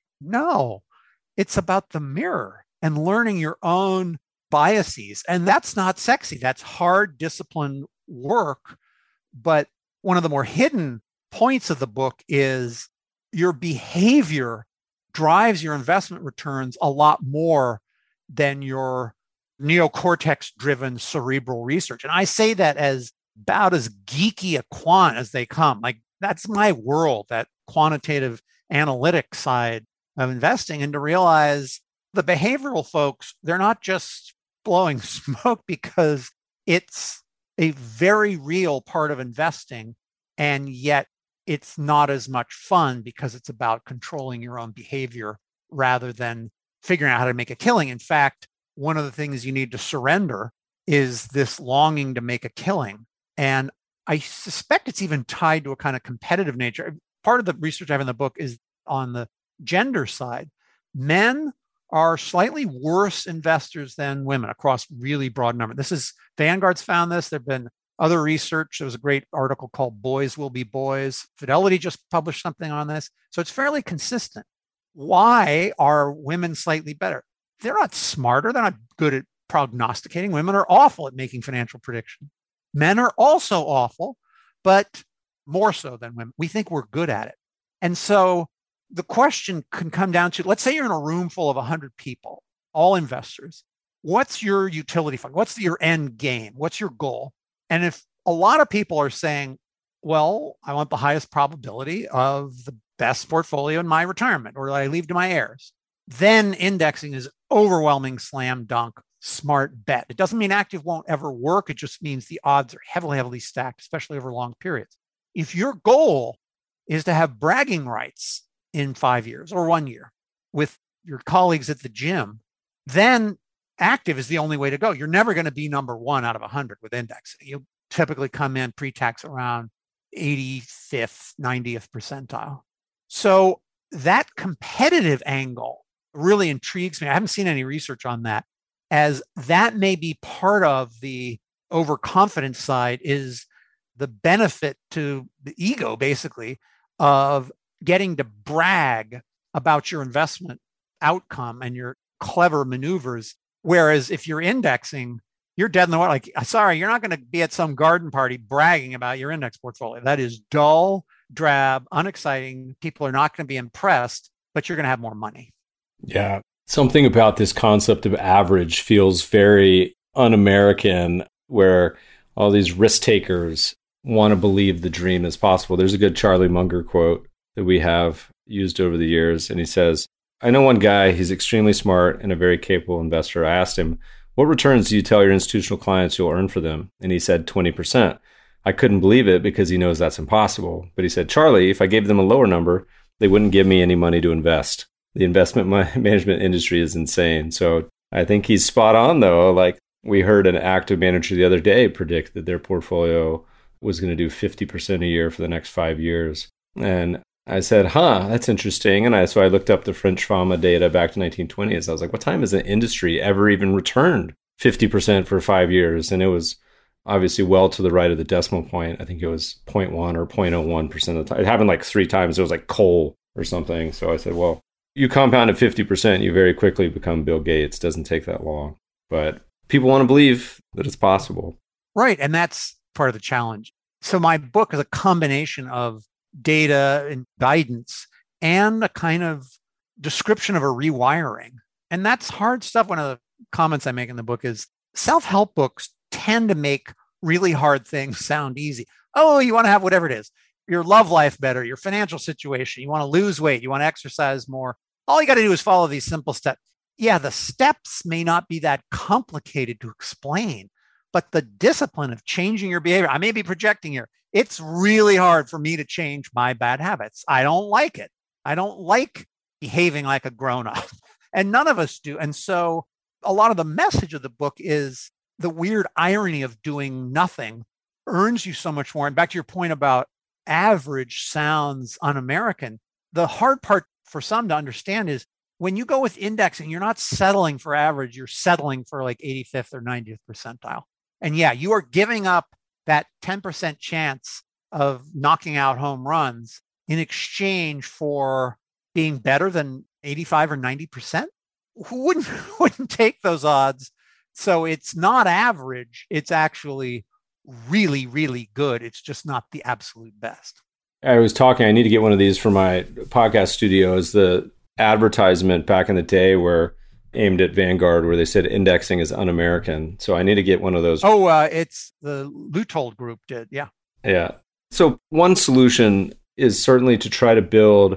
no, it's about the mirror and learning your own biases. And that's not sexy. That's hard, disciplined work. But one of the more hidden points of the book is your behavior drives your investment returns a lot more than your neocortex-driven cerebral research. And I say that as about as geeky a quant as they come. Like, that's my world, that quantitative analytic side of investing. And to realize the behavioral folks, they're not just blowing smoke, because it's a very real part of investing. And yet it's not as much fun because it's about controlling your own behavior rather than figuring out how to make a killing. In fact, one of the things you need to surrender is this longing to make a killing. And I suspect it's even tied to a kind of competitive nature. Part of the research I have in the book is on the gender side. Men are slightly worse investors than women across really broad numbers. This is, Vanguard's found this. There have been other research. There was a great article called Boys Will Be Boys. Fidelity just published something on this. So it's fairly consistent. Why are women slightly better? They're not smarter. They're not good at prognosticating. Women are awful at making financial predictions. Men are also awful, but more so than women. We think we're good at it. And so the question can come down to, let's say you're in a room full of 100 people, all investors. What's your utility fund? What's your end game? What's your goal? And if a lot of people are saying, well, I want the highest probability of the best portfolio in my retirement, or that I leave to my heirs, then indexing is overwhelming slam dunk, smart bet. It doesn't mean active won't ever work. It just means the odds are heavily, heavily stacked, especially over long periods. If your goal is to have bragging rights in 5 years or 1 year with your colleagues at the gym. Then active is the only way to go. You're never going to be number one out of 100 with indexing. You typically come in pre-tax around 85th, 90th percentile. So that competitive angle really intrigues me. I haven't seen any research on that, as that may be part of the overconfidence side, is the benefit to the ego, basically, of getting to brag about your investment outcome and your clever maneuvers. Whereas if you're indexing, you're dead in the water. Like, sorry, you're not going to be at some garden party bragging about your index portfolio. That is dull, drab, unexciting. People are not going to be impressed, but you're going to have more money. Yeah. Something about this concept of average feels very un-American, where all these risk takers want to believe the dream is possible. There's a good Charlie Munger quote that we have used over the years. And he says, I know one guy, he's extremely smart and a very capable investor. I asked him, what returns do you tell your institutional clients you'll earn for them? And he said 20%. I couldn't believe it because he knows that's impossible. But he said, Charlie, if I gave them a lower number, they wouldn't give me any money to invest. The investment management industry is insane. So I think he's spot on, though. Like, we heard an active manager the other day predict that their portfolio was going to do 50% a year for the next 5 years. And I said, that's interesting. And so I looked up the French Pharma data back to 1920s. I was like, what time has an industry ever even returned 50% for 5 years? And it was obviously well to the right of the decimal point. I think it was 0.1 or 0.01% of the time. It happened like 3 times. It was like coal or something. So I said, well, you compound at 50%, you very quickly become Bill Gates. It doesn't take that long. But people want to believe that it's possible. Right. And that's part of the challenge. So my book is a combination of data and guidance and a kind of description of a rewiring. And that's hard stuff. One of the comments I make in the book is self-help books tend to make really hard things sound easy. Oh, you want to have whatever it is, your love life better, your financial situation, you want to lose weight, you want to exercise more. All you got to do is follow these simple steps. Yeah, the steps may not be that complicated to explain, but the discipline of changing your behavior, I may be projecting here. It's really hard for me to change my bad habits. I don't like it. I don't like behaving like a grown-up, and none of us do. And so a lot of the message of the book is the weird irony of doing nothing earns you so much more. And back to your point about average sounds un-American, the hard part for some to understand is when you go with indexing, you're not settling for average, you're settling for like 85th or 90th percentile. And yeah, you are giving up that 10% chance of knocking out home runs in exchange for being better than 85 or 90%. Who wouldn't take those odds? So it's not average. It's actually really, really good. It's just not the absolute best. I was talking, I need to get one of these for my podcast studios. The advertisement back in the day where aimed at Vanguard, where they said indexing is un-American. So I need to get one of those. Oh, it's the Leutold group did. Yeah. Yeah. So one solution is certainly to try to build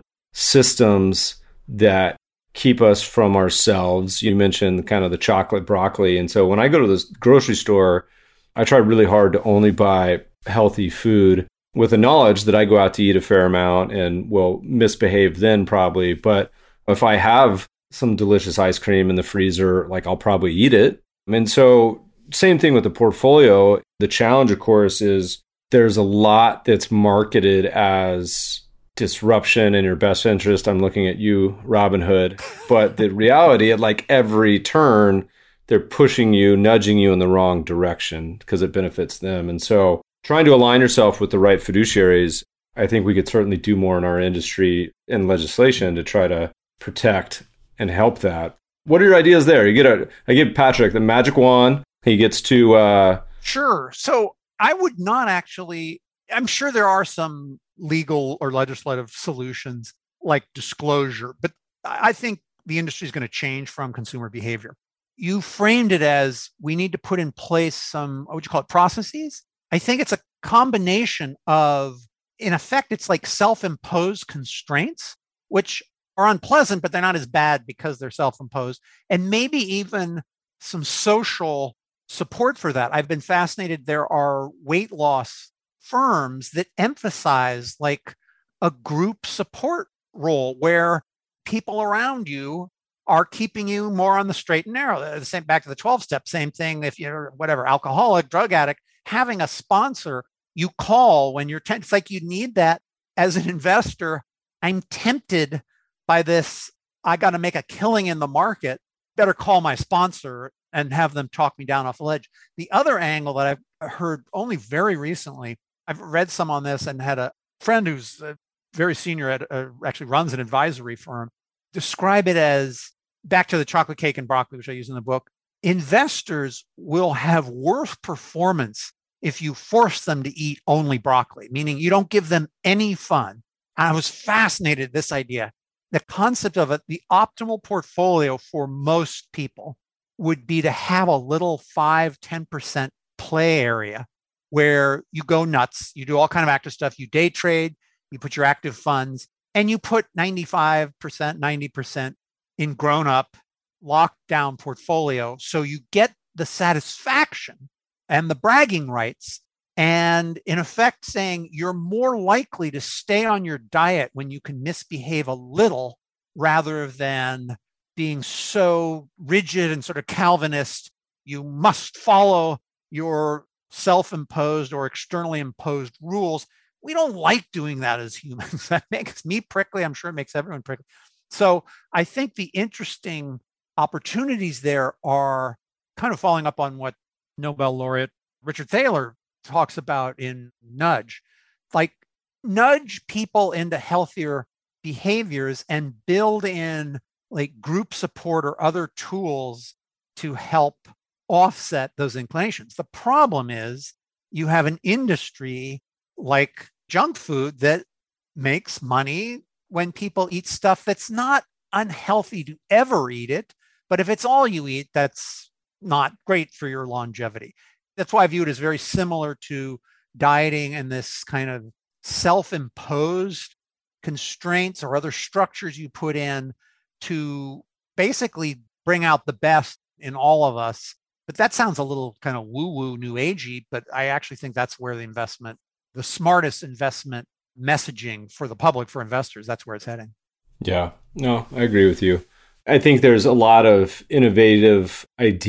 systems that keep us from ourselves. You mentioned kind of the chocolate broccoli. And so when I go to the grocery store, I try really hard to only buy healthy food with the knowledge that I go out to eat a fair amount and will misbehave then probably. But if I have some delicious ice cream in the freezer, like I'll probably eat it. And so same thing with the portfolio. The challenge, of course, is there's a lot that's marketed as disruption in your best interest. I'm looking at you, Robinhood. But the reality, at like every turn, they're pushing you, nudging you in the wrong direction because it benefits them. And so trying to align yourself with the right fiduciaries, I think we could certainly do more in our industry and legislation to try to protect and help that. What are your ideas there? I give Patrick the magic wand. He gets to... Sure. So I would not actually, I'm sure there are some legal or legislative solutions like disclosure, but I think the industry is going to change from consumer behavior. You framed it as we need to put in place some, what would you call it, processes? I think it's a combination of, in effect, it's like self-imposed constraints, which are unpleasant, but they're not as bad because they're self-imposed, and maybe even some social support for that. I've been fascinated. There are weight loss firms that emphasize like a group support role where people around you are keeping you more on the straight and narrow. The same, back to the 12 step, same thing. If you're whatever, alcoholic, drug addict, having a sponsor you call when you're it's like you need that as an investor. I'm tempted by this. I got to make a killing in the market. Better call my sponsor and have them talk me down off the ledge. The other angle that I've heard only very recently, I've read some on this and had a friend who's very senior at actually runs an advisory firm, describe it as, back to the chocolate cake and broccoli, which I use in the book, investors will have worse performance if you force them to eat only broccoli, meaning you don't give them any fun. And I was fascinated with this idea. The concept of it, the optimal portfolio for most people would be to have a little 5-10% play area where you go nuts, you do all kind of active stuff, you day trade, you put your active funds, and you put 95%, 90% in grown-up, locked-down portfolio. So you get the satisfaction and the bragging rights, and in effect saying you're more likely to stay on your diet when you can misbehave a little rather than being so rigid and sort of Calvinist. You must follow your self-imposed or externally imposed rules. We don't like doing that as humans. That makes me prickly. I'm sure it makes everyone prickly. So I think the interesting opportunities there are kind of following up on what Nobel laureate Richard Thaler talks about in Nudge, like nudge people into healthier behaviors and build in like group support or other tools to help offset those inclinations. The problem is you have an industry like junk food that makes money when people eat stuff that's not unhealthy to ever eat it. But if it's all you eat, that's not great for your longevity. That's why I view it as very similar to dieting and this kind of self-imposed constraints or other structures you put in to basically bring out the best in all of us. But that sounds a little kind of woo-woo, new agey, but I actually think that's where the investment, the smartest investment messaging for the public, for investors, that's where it's heading. Yeah, no, I agree with you. I think there's a lot of innovative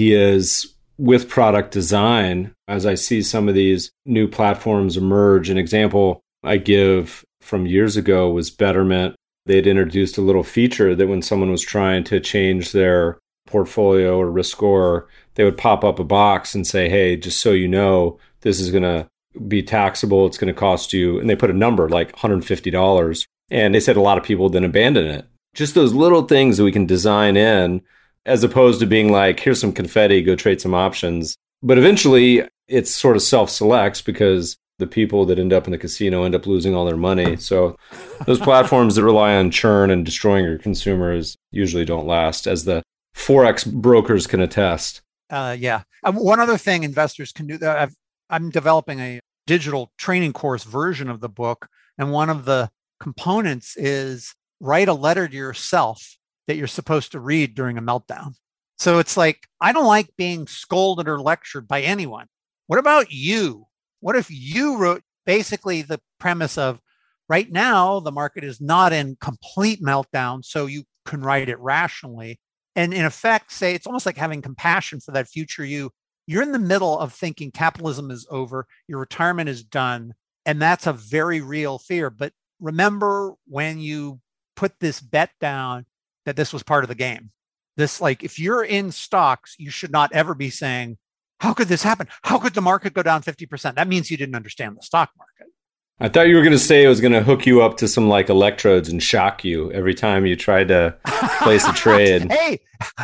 ideas with product design as I see some of these new platforms emerge. An example I give from years ago was Betterment. They'd introduced a little feature that when someone was trying to change their portfolio or risk score, they would pop up a box and say, hey, just so you know, this is going to be taxable. It's going to cost you. And they put a number like $150. And they said a lot of people then abandon it. Just those little things that we can design in, as opposed to being like, here's some confetti, go trade some options. But eventually it sort of self-selects because the people that end up in the casino end up losing all their money. So those platforms that rely on churn and destroying your consumers usually don't last, as the Forex brokers can attest. Yeah. One other thing investors can do, I'm developing a digital training course version of the book. And one of the components is write a letter to yourself that you're supposed to read during a meltdown. So it's like, I don't like being scolded or lectured by anyone. What about you? What if you wrote basically the premise of right now, the market is not in complete meltdown, so you can write it rationally. And in effect, say it's almost like having compassion for that future you. You're in the middle of thinking capitalism is over, your retirement is done, and that's a very real fear. But remember when you put this bet down that this was part of the game. This, like, if you're in stocks, you should not ever be saying, how could this happen? How could the market go down 50%? That means you didn't understand the stock market. I thought you were going to say it was going to hook you up to some like electrodes and shock you every time you tried to place a trade. Hey,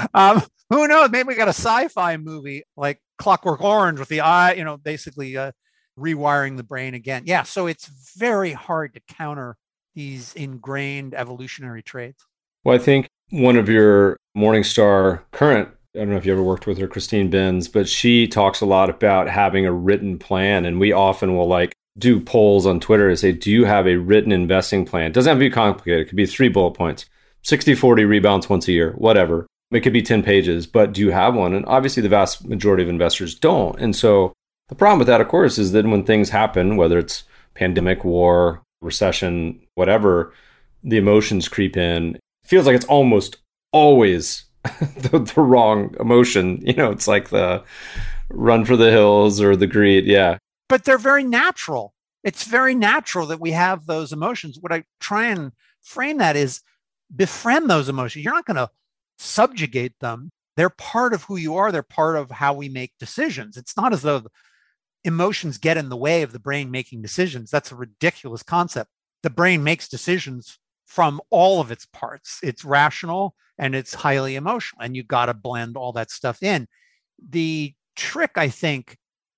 who knows? Maybe we got a sci-fi movie like Clockwork Orange with the eye, basically rewiring the brain again. Yeah, so it's very hard to counter these ingrained evolutionary traits. Well, I think one of your Morningstar current, I don't know if you ever worked with her, Christine Benz, but she talks a lot about having a written plan. And we often will like do polls on Twitter and say, do you have a written investing plan? It doesn't have to be complicated. It could be 3 bullet points, 60-40 rebounds once a year, whatever. It could be 10 pages, but do you have one? And obviously the vast majority of investors don't. And so the problem with that, of course, is that when things happen, whether it's pandemic, war, recession, whatever the emotions creep in, it feels like it's almost always the wrong emotion. It's like the run for the hills or the greed. Yeah. But they're very natural. It's very natural that we have those emotions. What I try and frame that is befriend those emotions. You're not going to subjugate them. They're part of who you are. They're part of how we make decisions. It's not as though emotions get in the way of the brain making decisions. That's a ridiculous concept. The brain makes decisions from all of its parts. It's rational and it's highly emotional, and you got to blend all that stuff in. The trick, I think,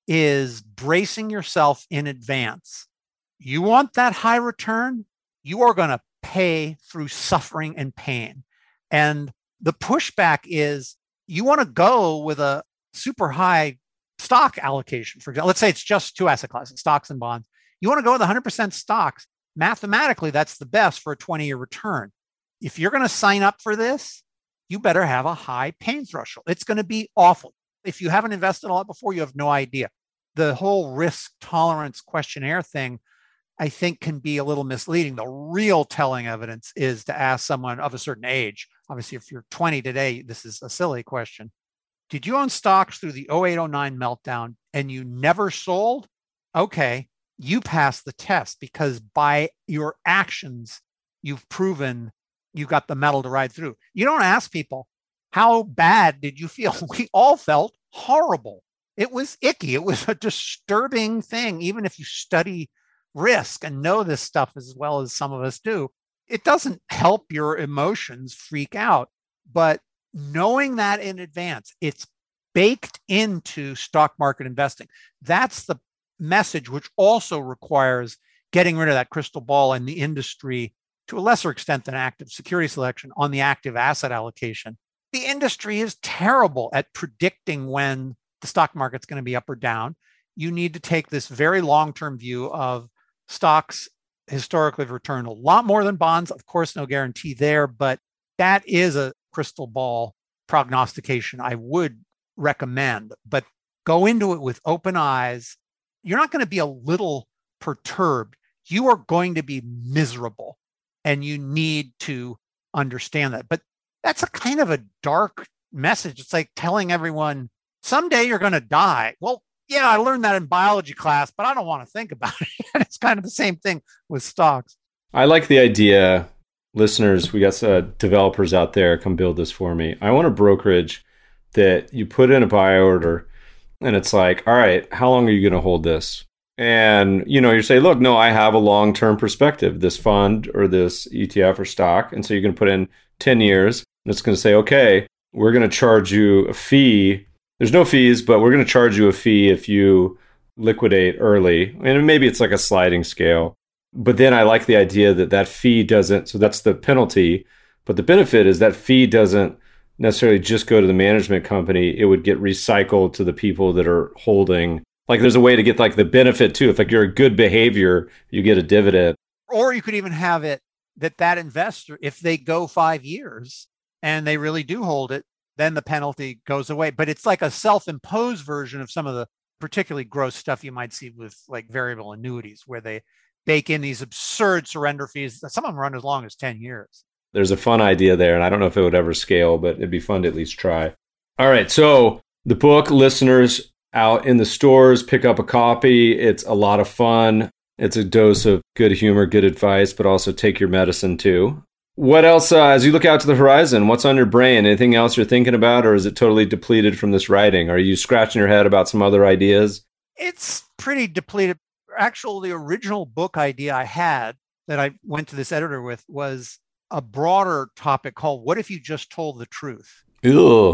is bracing yourself in advance. You want that high return, you are going to pay through suffering and pain. And the pushback is you want to go with a super high stock allocation. For example, let's say it's just two asset classes, stocks and bonds. You want to go with 100% stocks. Mathematically, that's the best for a 20-year return. If you're going to sign up for this, you better have a high pain threshold. It's going to be awful. If you haven't invested a lot before, you have no idea. The whole risk tolerance questionnaire thing, I think, can be a little misleading. The real telling evidence is to ask someone of a certain age. Obviously, if you're 20 today, this is a silly question. Did you own stocks through the 08-09 meltdown and you never sold? Okay, you passed the test because by your actions, you've proven you got the metal to ride through. You don't ask people, how bad did you feel? We all felt horrible. It was icky. It was a disturbing thing. Even if you study risk and know this stuff as well as some of us do, it doesn't help your emotions freak out. But knowing that in advance, it's baked into stock market investing. That's the message, which also requires getting rid of that crystal ball in the industry to a lesser extent than active security selection on the active asset allocation. The industry is terrible at predicting when the stock market's going to be up or down. You need to take this very long-term view of stocks historically have returned a lot more than bonds. Of course, no guarantee there, but that is a crystal ball prognostication I would recommend. But go into it with open eyes. You're not going to be a little perturbed. You are going to be miserable, and you need to understand that. But that's a kind of a dark message. It's like telling everyone, someday you're going to die. Well, yeah, I learned that in biology class, but I don't want to think about it. It's kind of the same thing with stocks. I like the idea. Listeners, we got some developers out there, come build this for me. I want a brokerage that you put in a buy order and it's like, all right, how long are you going to hold this? And, you say, look, no, I have a long-term perspective, this fund or this ETF or stock. And so you're going to put in 10 years and it's going to say, okay, we're going to charge you a fee. There's no fees, but we're going to charge you a fee if you liquidate early. And maybe it's like a sliding scale. But then I like the idea that fee doesn't, so that's the penalty. But the benefit is that fee doesn't necessarily just go to the management company. It would get recycled to the people that are holding. Like there's a way to get like the benefit too. If like you're a good behavior, you get a dividend. Or you could even have it that investor, if they go 5 years and they really do hold it, then the penalty goes away. But it's like a self-imposed version of some of the particularly gross stuff you might see with like variable annuities, where they bake in these absurd surrender fees. Some of them run as long as 10 years. There's a fun idea there, and I don't know if it would ever scale, but it'd be fun to at least try. All right, so the book, listeners, out in the stores, pick up a copy. It's a lot of fun. It's a dose of good humor, good advice, but also take your medicine too. What else, as you look out to the horizon, what's on your brain? Anything else you're thinking about, or is it totally depleted from this writing? Are you scratching your head about some other ideas? It's pretty depleted. Actually, the original book idea I had that I went to this editor with was a broader topic called What If You Just Told the Truth? Ew.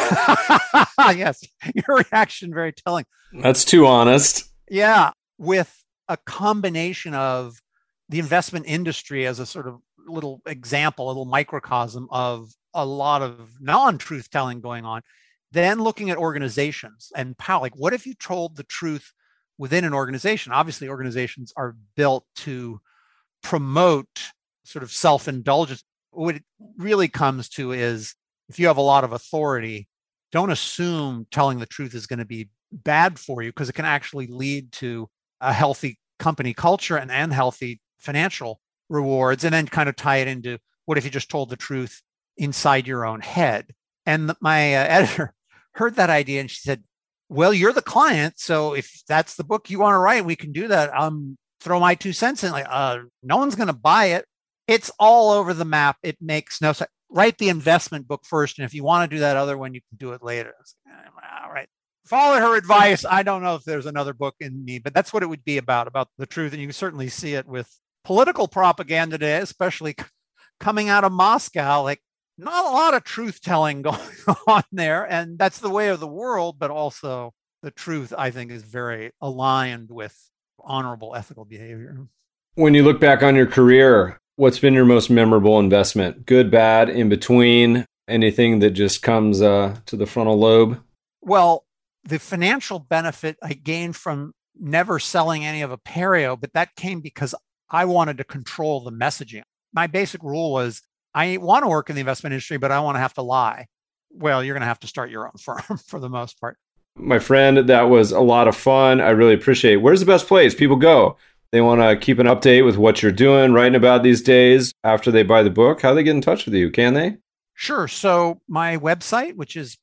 Yes, your reaction very telling. That's too honest. Yeah, with a combination of the investment industry as a sort of little example, a little microcosm of a lot of non-truth telling going on, then looking at organizations and how, like, what if you told the truth within an organization? Obviously, organizations are built to promote sort of self-indulgence. What it really comes to is if you have a lot of authority, don't assume telling the truth is going to be bad for you, because it can actually lead to a healthy company culture and healthy financial rewards, and then kind of tie it into what if you just told the truth inside your own head. And my editor heard that idea and she said, well, you're the client. So if that's the book you want to write, we can do that. Throw my 2 cents in. Like, no one's going to buy it. It's all over the map. It makes no sense. Write the investment book first. And if you want to do that other one, you can do it later. All right. Follow her advice. I don't know if there's another book in me, but that's what it would be about the truth. And you can certainly see it with political propaganda today, especially coming out of Moscow. Like, not a lot of truth telling going on there. And that's the way of the world, but also the truth, I think, is very aligned with honorable ethical behavior. When you look back on your career, what's been your most memorable investment? Good, bad, in between, anything that just comes to the frontal lobe? Well, the financial benefit I gained from never selling any of Apereo, but that came because I wanted to control the messaging. My basic rule was, I want to work in the investment industry, but I want to have to lie. Well, you're going to have to start your own firm for the most part. My friend, that was a lot of fun. I really appreciate it. Where's the best place people go? They want to keep an update with what you're doing, writing about these days after they buy the book. How do they get in touch with you? Can they? Sure. So my website, which is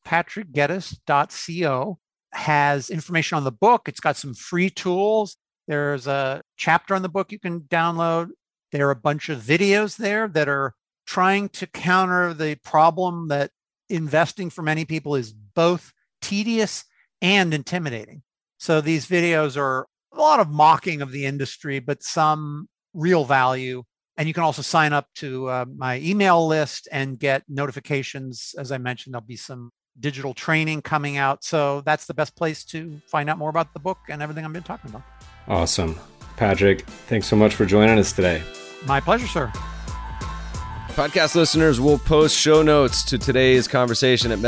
patrickgeddes.co, has information on the book. It's got some free tools. There's a chapter on the book you can download. There are a bunch of videos there that are trying to counter the problem that investing for many people is both tedious and intimidating. So these videos are a lot of mocking of the industry, but some real value. And you can also sign up to my email list and get notifications. As I mentioned, there'll be some digital training coming out. So that's the best place to find out more about the book and everything I've been talking about. Awesome. Patrick, thanks so much for joining us today. My pleasure, sir. Podcast listeners will post show notes to today's conversation at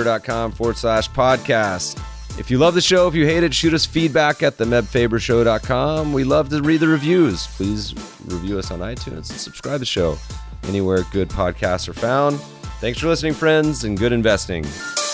mebfaber.com/podcast. If you love the show, if you hate it, shoot us feedback at themebfabershow.com. We love to read the reviews. Please review us on iTunes and subscribe to the show anywhere good podcasts are found. Thanks for listening, friends, and good investing.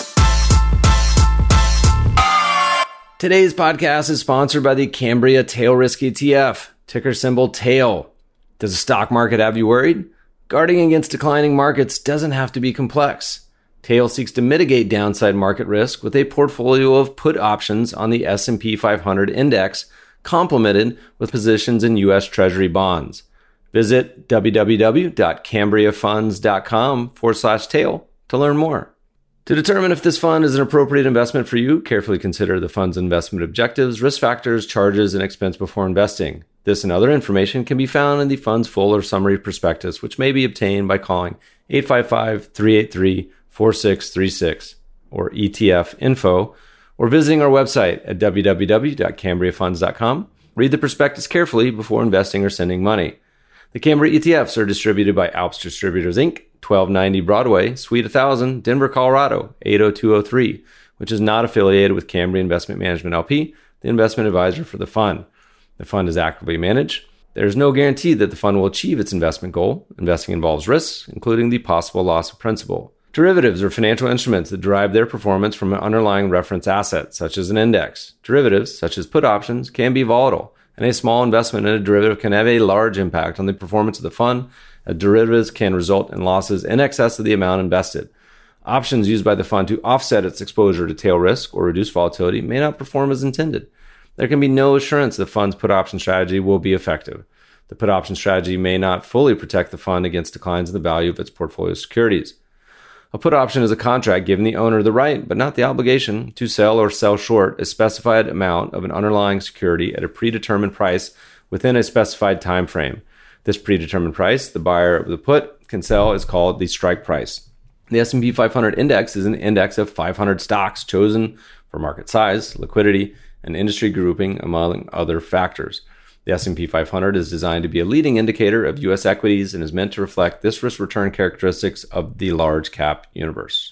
Today's podcast is sponsored by the Cambria Tail Risk ETF, ticker symbol TAIL. Does the stock market have you worried? Guarding against declining markets doesn't have to be complex. TAIL seeks to mitigate downside market risk with a portfolio of put options on the S&P 500 index, complemented with positions in U.S. Treasury bonds. Visit www.cambriafunds.com/tail to learn more. To determine if this fund is an appropriate investment for you, carefully consider the fund's investment objectives, risk factors, charges, and expense before investing. This and other information can be found in the fund's full or summary prospectus, which may be obtained by calling 855-383-4636 or ETF info, or visiting our website at www.cambriafunds.com. Read the prospectus carefully before investing or sending money. The Cambria ETFs are distributed by Alps Distributors, Inc., 1290 Broadway, Suite 1000, Denver, Colorado, 80203, which is not affiliated with Cambria Investment Management LP, the investment advisor for the fund. The fund is actively managed. There is no guarantee that the fund will achieve its investment goal. Investing involves risks, including the possible loss of principal. Derivatives are financial instruments that derive their performance from an underlying reference asset, such as an index. Derivatives, such as put options, can be volatile, and a small investment in a derivative can have a large impact on the performance of the fund, as derivatives can result in losses in excess of the amount invested. Options used by the fund to offset its exposure to tail risk or reduce volatility may not perform as intended. There can be no assurance the fund's put option strategy will be effective. The put option strategy may not fully protect the fund against declines in the value of its portfolio securities. A put option is a contract giving the owner the right, but not the obligation, to sell or sell short a specified amount of an underlying security at a predetermined price within a specified time frame. This predetermined price the buyer of the put can sell is called the strike price. The S&P 500 index is an index of 500 stocks chosen for market size, liquidity, and industry grouping, among other factors. The S&P 500 is designed to be a leading indicator of U.S. equities and is meant to reflect this risk-return characteristics of the large cap universe.